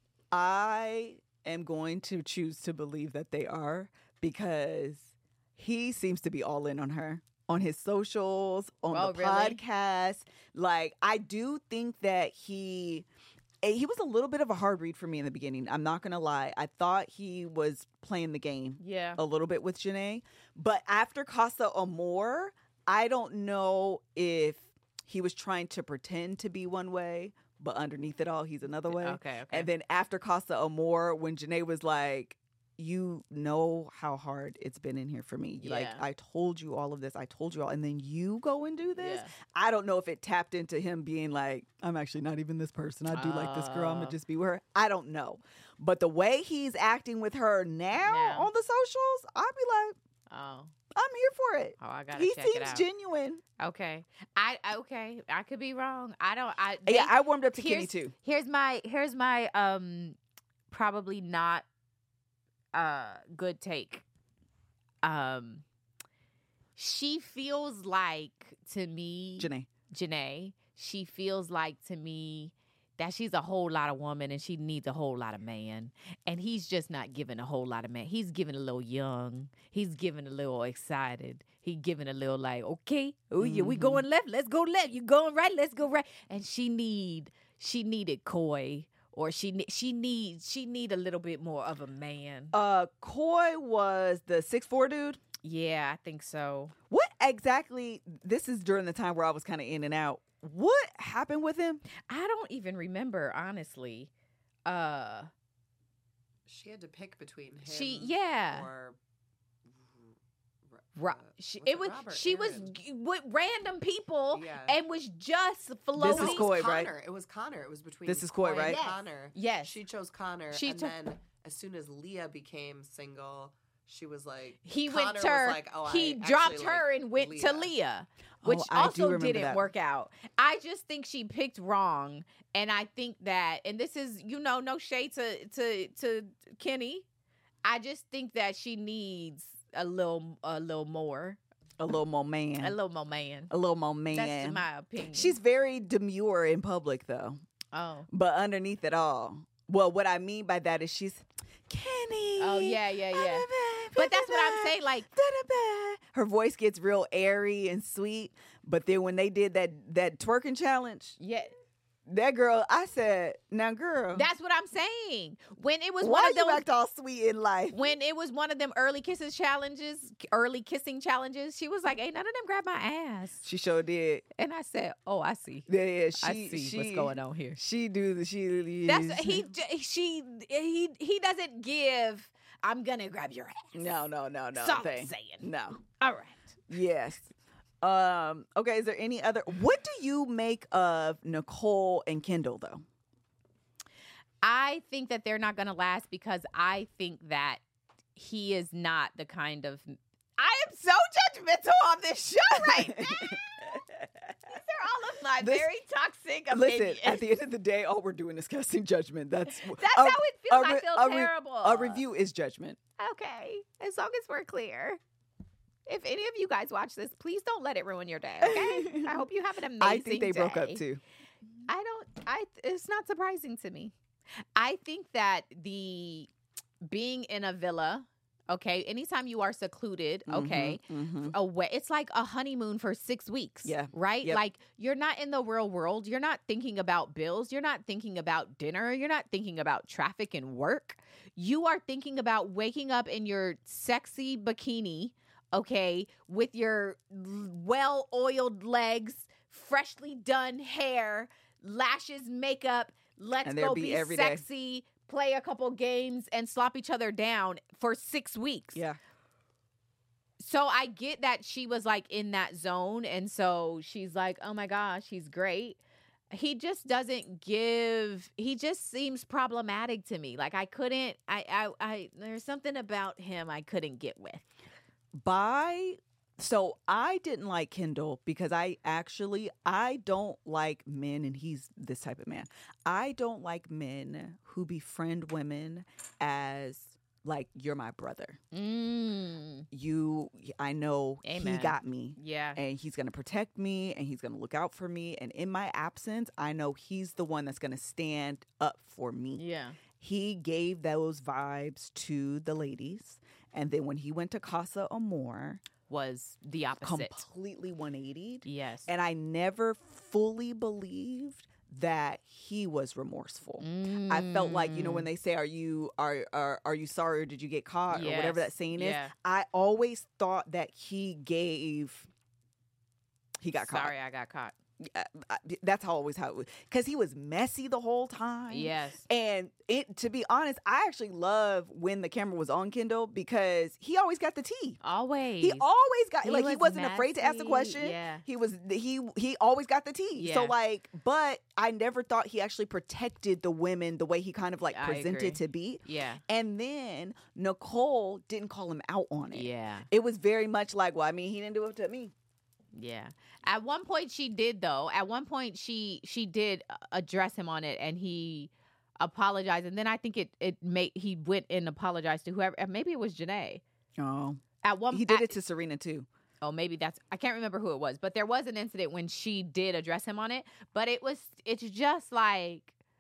I am going to choose to believe that they are because he seems to be all in on her on his socials, on Oh, the really? podcast. Like, I do think that he eh, he was a little bit of a hard read for me in the beginning. I'm not gonna lie. I thought he was playing the game Yeah. a little bit with Janae, but after Casa Amor, I don't know if he was trying to pretend to be one way, but underneath it all, he's another way. Okay, okay. And then after Casa Amor, when Janae was like, you know how hard it's been in here for me. Like, Yeah. I told you all of this. I told you all. And then you go and do this. Yeah. I don't know if it tapped into him being like, I'm actually not even this person. I do like this girl. I'm going Oh. to just be with her. I don't know. But the way he's acting with her now, Now. on the socials, I'd be like, Oh. I'm here for it. Oh, I gotta He check it seems out. genuine. Okay. I okay. I could be wrong. I don't I yeah, they- I warmed up to Kenny here's, too. Here's my here's my um probably not uh good take. Um she feels like to me Janae. Janae, she feels like to me that she's a whole lot of woman and she needs a whole lot of man. And he's just not giving a whole lot of man. He's giving a little young. He's giving a little excited. He giving a little like, okay, oh yeah, we going left. Let's go left. You going right. Let's go right. And she need, she needed Coy, or she ne- she needs she need a little bit more of a man. Uh, Coy was the six four dude. Yeah, I think so. What exactly? This is during the time where I was kind of in and out. What happened with him? I don't even remember, honestly. Uh, She had to pick between him. she yeah. Or Ro- uh, she, was it was Robert she was Aaron? g- with random people Yeah. and was just floating. This is It Coy, was right? Connor. It was Connor. It was between This is Coy, and right? Yes. Connor. Yes. She chose Connor. She and took- then as soon as Leah became single, she was like, He Connor went to her. was like, oh, he I dropped actually her like and went Leah. to Leah, which Oh, I do also remember didn't that. work out. I just think she picked wrong, and I think that, and this is, you know, no shade to to to Kenny. I just think that she needs a little a little more, A little more man. a little more man. A little more man. That's my opinion. She's very demure in public, though. oh But underneath it all, well, what I mean by that is she's Kenny. oh yeah yeah yeah. But that's what I'm saying. Like, her voice gets real airy and sweet. But then when they did that that twerking challenge, yeah, that girl, I said, "Now, girl, that's what I'm saying. When it was why one of you those. act all sweet in life?" When it was one of them early kisses challenges, early kissing challenges, she was like, "Ain't none of them grab my ass." She sure did. And I said, "Oh, I see. Yeah, yeah, she, I see she, what's going on here." She do the she. That's he. j- She he he doesn't give. I'm gonna grab your ass. No, no, no, no. That's all I'm thing. saying. No. All right. Yes. Um. Okay. Is there any other? What do you make of Nicole and Kendall though? I think that they're not gonna last because I think that he is not the kind of. I am so judgmental on this show right now. These are all of my This- very toxic Listen, opinions. at the end of the day, all we're doing is casting judgment. That's That's a- how it feels. a I re- feel a re- terrible. A review is judgment. Okay, as long as we're clear. If any of you guys watch this, please don't let it ruin your day. Okay, I hope you have an amazing. I think they broke up day. too. I don't. I. It's not surprising to me. I think that the being in a villa. Okay, anytime you are secluded, okay, Mhm. away, it's like a honeymoon for six weeks. Yeah. Right? Yep. Like you're not in the real world. You're not thinking about bills. You're not thinking about dinner. You're not thinking about traffic and work. You are thinking about waking up in your sexy bikini, okay, with your well oiled legs, freshly done hair, lashes, makeup. Let's And they'll go be be every day. sexy, play a couple games, and slop each other down for six weeks. Yeah. So I get that she was like in that zone. And so she's like, oh my gosh, he's great. He just doesn't give, he just seems problematic to me. Like I couldn't, I, I, I, there's something about him I couldn't get with. By so I didn't like Kendall because I actually I don't like men, and he's this type of man. I don't like men who befriend women as like, you're my brother. Mm, You, I know Amen. he got me. yeah. And he's going to protect me, and he's going to look out for me. And in my absence, I know he's the one that's going to stand up for me. Yeah. He gave those vibes to the ladies. And then when he went to Casa Amor, Was the opposite. completely one eighty'd. Yes. And I never fully believed that he was remorseful. I felt like, you know, when they say, are you are are, are you sorry or did you get caught or whatever Yes. that saying Yeah. is, I always thought that he gave he got Sorry, I got caught. caught. Uh, I- That's how always how it was, because he was messy the whole time. Yes. And it, to be honest, I actually love when the camera was on Kendall because he always got the tea. Always. He always got He like he was wasn't afraid to ask the messy, question. yeah. He was he he always got the tea. So Yeah. like, but I never thought he actually protected the women the way he kind of like I presented agree. to be. Yeah. And then Nicole didn't call him out on it. Yeah. It was very much like, well, I mean, he didn't do it to me. Yeah. At one point she did though. At one point she she did uh, address him on it and he apologized, and then I think it it made he went and apologized to whoever, maybe it was Janae. Oh. At one He did at- it to Serena too. Oh, maybe that's, I can't remember who it was, but there was an incident when she did address him on it, but it was it's just like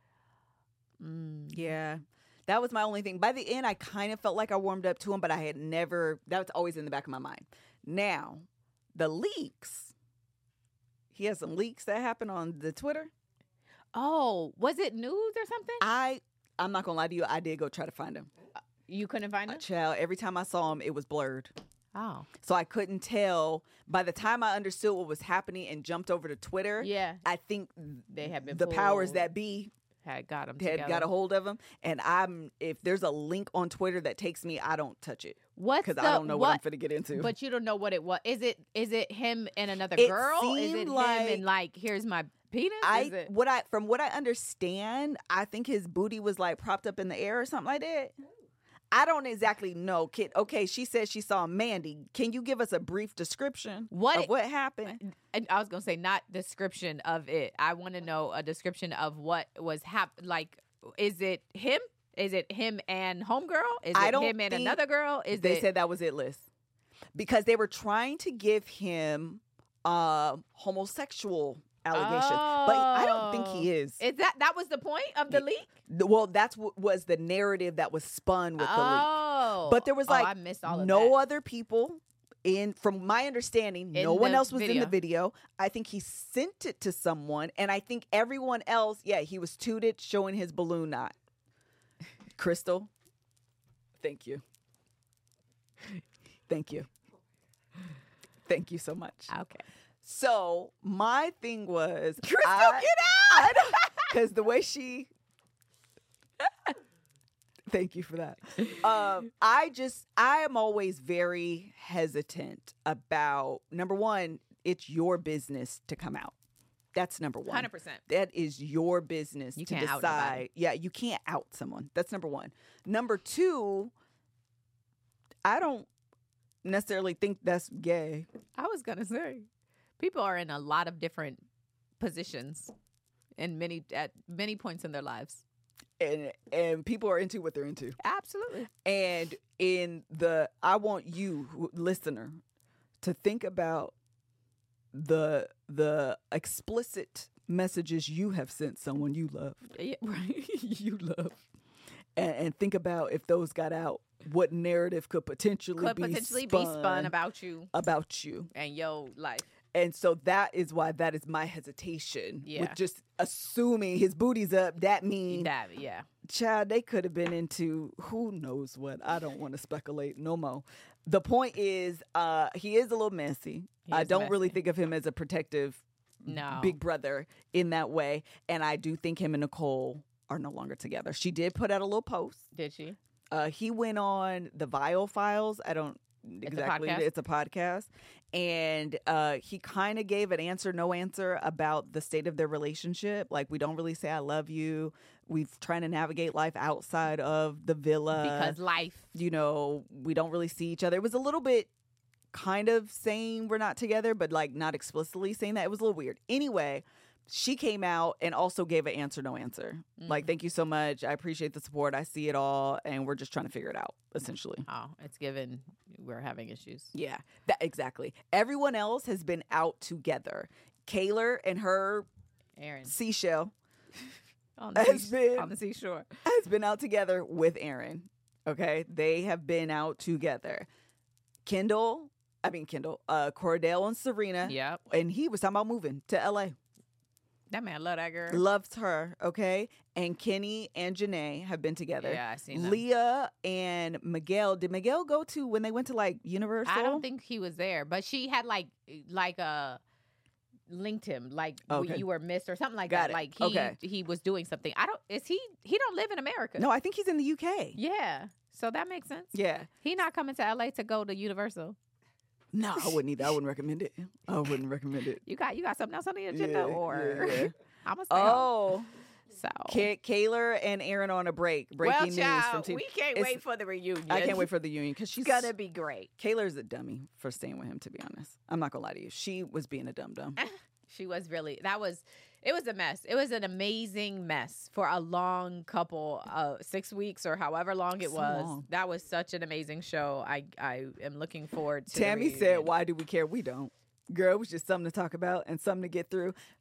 Mm. Yeah. That was my only thing. By the end, I kind of felt like I warmed up to him, but I had never, that was always in the back of my mind. Now, the leaks. He has some leaks that happened on the Twitter. Oh, was it news or something? I, I'm not going to lie to you. I did go try to find him. You couldn't find Uh, it? child, every time I saw him, it was blurred. Oh. So I couldn't tell. By the time I understood what was happening and jumped over to Twitter, Yeah. I think They had been the powers pulled. that be Had got him had together. got a hold of him. And I'm if there's a link on Twitter that takes me, I don't touch it What's because the, I don't know what, what I'm finna get into. But you don't know what it was. Is it is it him and another It girl? Is it seemed him like- and like here's my penis? I is it? what I from what I understand, I think his booty was like propped up in the air or something like that. I don't exactly know, kid. Okay, she said she saw Mandy. Can you give us a brief description What- of what happened? And I was gonna say not description of it. I want to know a description of what was hap- like. Is it him? Is it him and homegirl? Is I it don't him and think another girl? Is They it? said that was it, Liz, because they were trying to give him uh, homosexual allegations, but I don't think he is. Is that that was the point of the leak? The- Well, that's what was the narrative that was spun with the leak. Oh, But there was Oh, like I missed all of no that. other people in. From my understanding, In no one the else was in the video. video. I think he sent it to someone, and I think everyone else, yeah, he was tooted showing his balloon knot. Crystal, thank you, thank you, thank you so much. Okay. So my thing was, Crystal, I, get out! because the way she. Thank you for that. Um, I just, I am always very hesitant about, number one, it's your business to come out. That's number one. one hundred percent. That is your business You to can't out nobody. decide. Yeah, you can't out someone. That's number one. Number two, I don't necessarily think that's gay. I was gonna say, people are in a lot of different positions, in many at many points in their lives. And and people are into what they're into. Absolutely. And in the, I want you, who- listener, to think about the the explicit messages you have sent someone you love, Yeah, right. you love, and, and think about if those got out, what narrative could potentially Could be potentially spun be spun about you about you. and your life. And so that is why that is my hesitation Yeah. with just assuming his booty's up. That means, That yeah. child, they could have been into who knows what. I don't want to speculate no more. The point is, uh, he is a little messy. He I is don't really messy. think of him as a protective No. big brother in that way. And I do think him and Nicole are no longer together. She did put out a little post. Did she? Uh, he went on the Vile Files. I don't a exactly. podcast? It's a podcast. And uh, he kind of gave an answer, no answer about the state of their relationship. Like, we don't really say I love you. We've trying to navigate life outside of the villa. Because life. you know, we don't really see each other. It was a little bit kind of saying we're not together, but like not explicitly saying that. It was a little weird. Anyway, she came out and also gave an answer, no answer. Mm. Like, thank you so much. I appreciate the support. I see it all. And we're just trying to figure it out, essentially. Oh, it's given we're having issues. Yeah, that exactly. Everyone else has been out together. Kayla and her Aaron. seashell On the, has sea- been- on the seashore. has been out together with Aaron. Okay, they have been out together. Kendall, I mean Kendall, uh, Cordell and Serena. Yep. And he was talking about moving to L A. That man love that girl. Loves her, okay? And Kenny and Janae have been together. Yeah, I seen that. Leah and Miguel. Did Miguel go to when they went to like Universal? I don't think he was there, but she had like like uh linked him like w- Okay. you were missed or something like Got that. it. Like he Okay. he was doing something. I don't. Is he? He don't live in America. No, I think he's in the U K. Yeah. So that makes sense. Yeah. He not coming to L A to go to Universal. No, I wouldn't either. I wouldn't recommend it. I wouldn't recommend it. You got you got something else on the agenda, Yeah, or yeah, yeah. I'm gonna stay home. Oh, So Ka- Kayla and Aaron on a break. Breaking well, news child, from T V. we can't It's- wait for the reunion. I can't wait for the union because she's It's gonna be great. Kayla's a dummy for staying with him. To be honest, I'm not gonna lie to you. She was being a dum dum. She was really that was it was a mess. It was an amazing mess for a long couple uh six weeks or however long it So was. long. That was such an amazing show. I I am looking forward to the Tammy said, reunion. "Why do we care? We don't." Girl, it was just something to talk about and something to get through.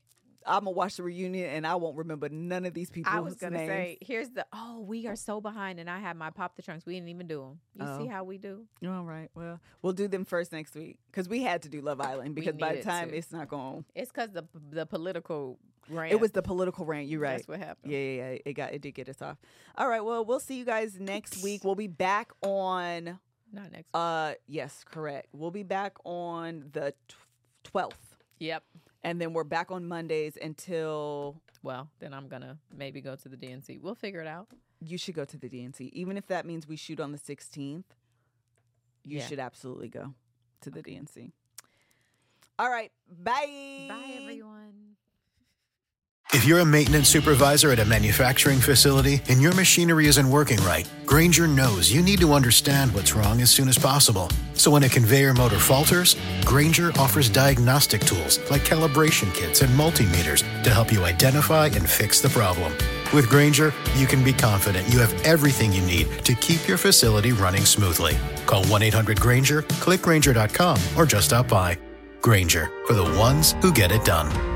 I'm gonna watch the reunion and I won't remember none of these people. I was gonna say, here's the oh, we are so behind, and I had my pop the trunks. We didn't even do them. You Oh. see how we do? All right. Well, we'll do them first next week because we had to do Love Island because by the needed time to. it's not going. It's because the the political rant. It was the political rant. You're right. That's what happened. Yeah, yeah, yeah. It got it did get us off. All right. Well, we'll see you guys next week. We'll be back on. Not next. Week. Uh, yes, correct. We'll be back on the twelfth, Yep. and then we're back on Mondays until. Well, then I'm gonna maybe go to the D N C. We'll figure it out. You should go to the D N C, even if that means we shoot on the sixteenth. You Yeah. should absolutely go to the D N C. All right. Bye. Bye, everyone. If you're a maintenance supervisor at a manufacturing facility and your machinery isn't working right, Grainger knows you need to understand what's wrong as soon as possible. So when a conveyor motor falters, Grainger offers diagnostic tools like calibration kits and multimeters to help you identify and fix the problem. With Grainger, you can be confident you have everything you need to keep your facility running smoothly. Call one eight hundred Grainger, click Grainger dot com, or just stop by. Grainger, for the ones who get it done.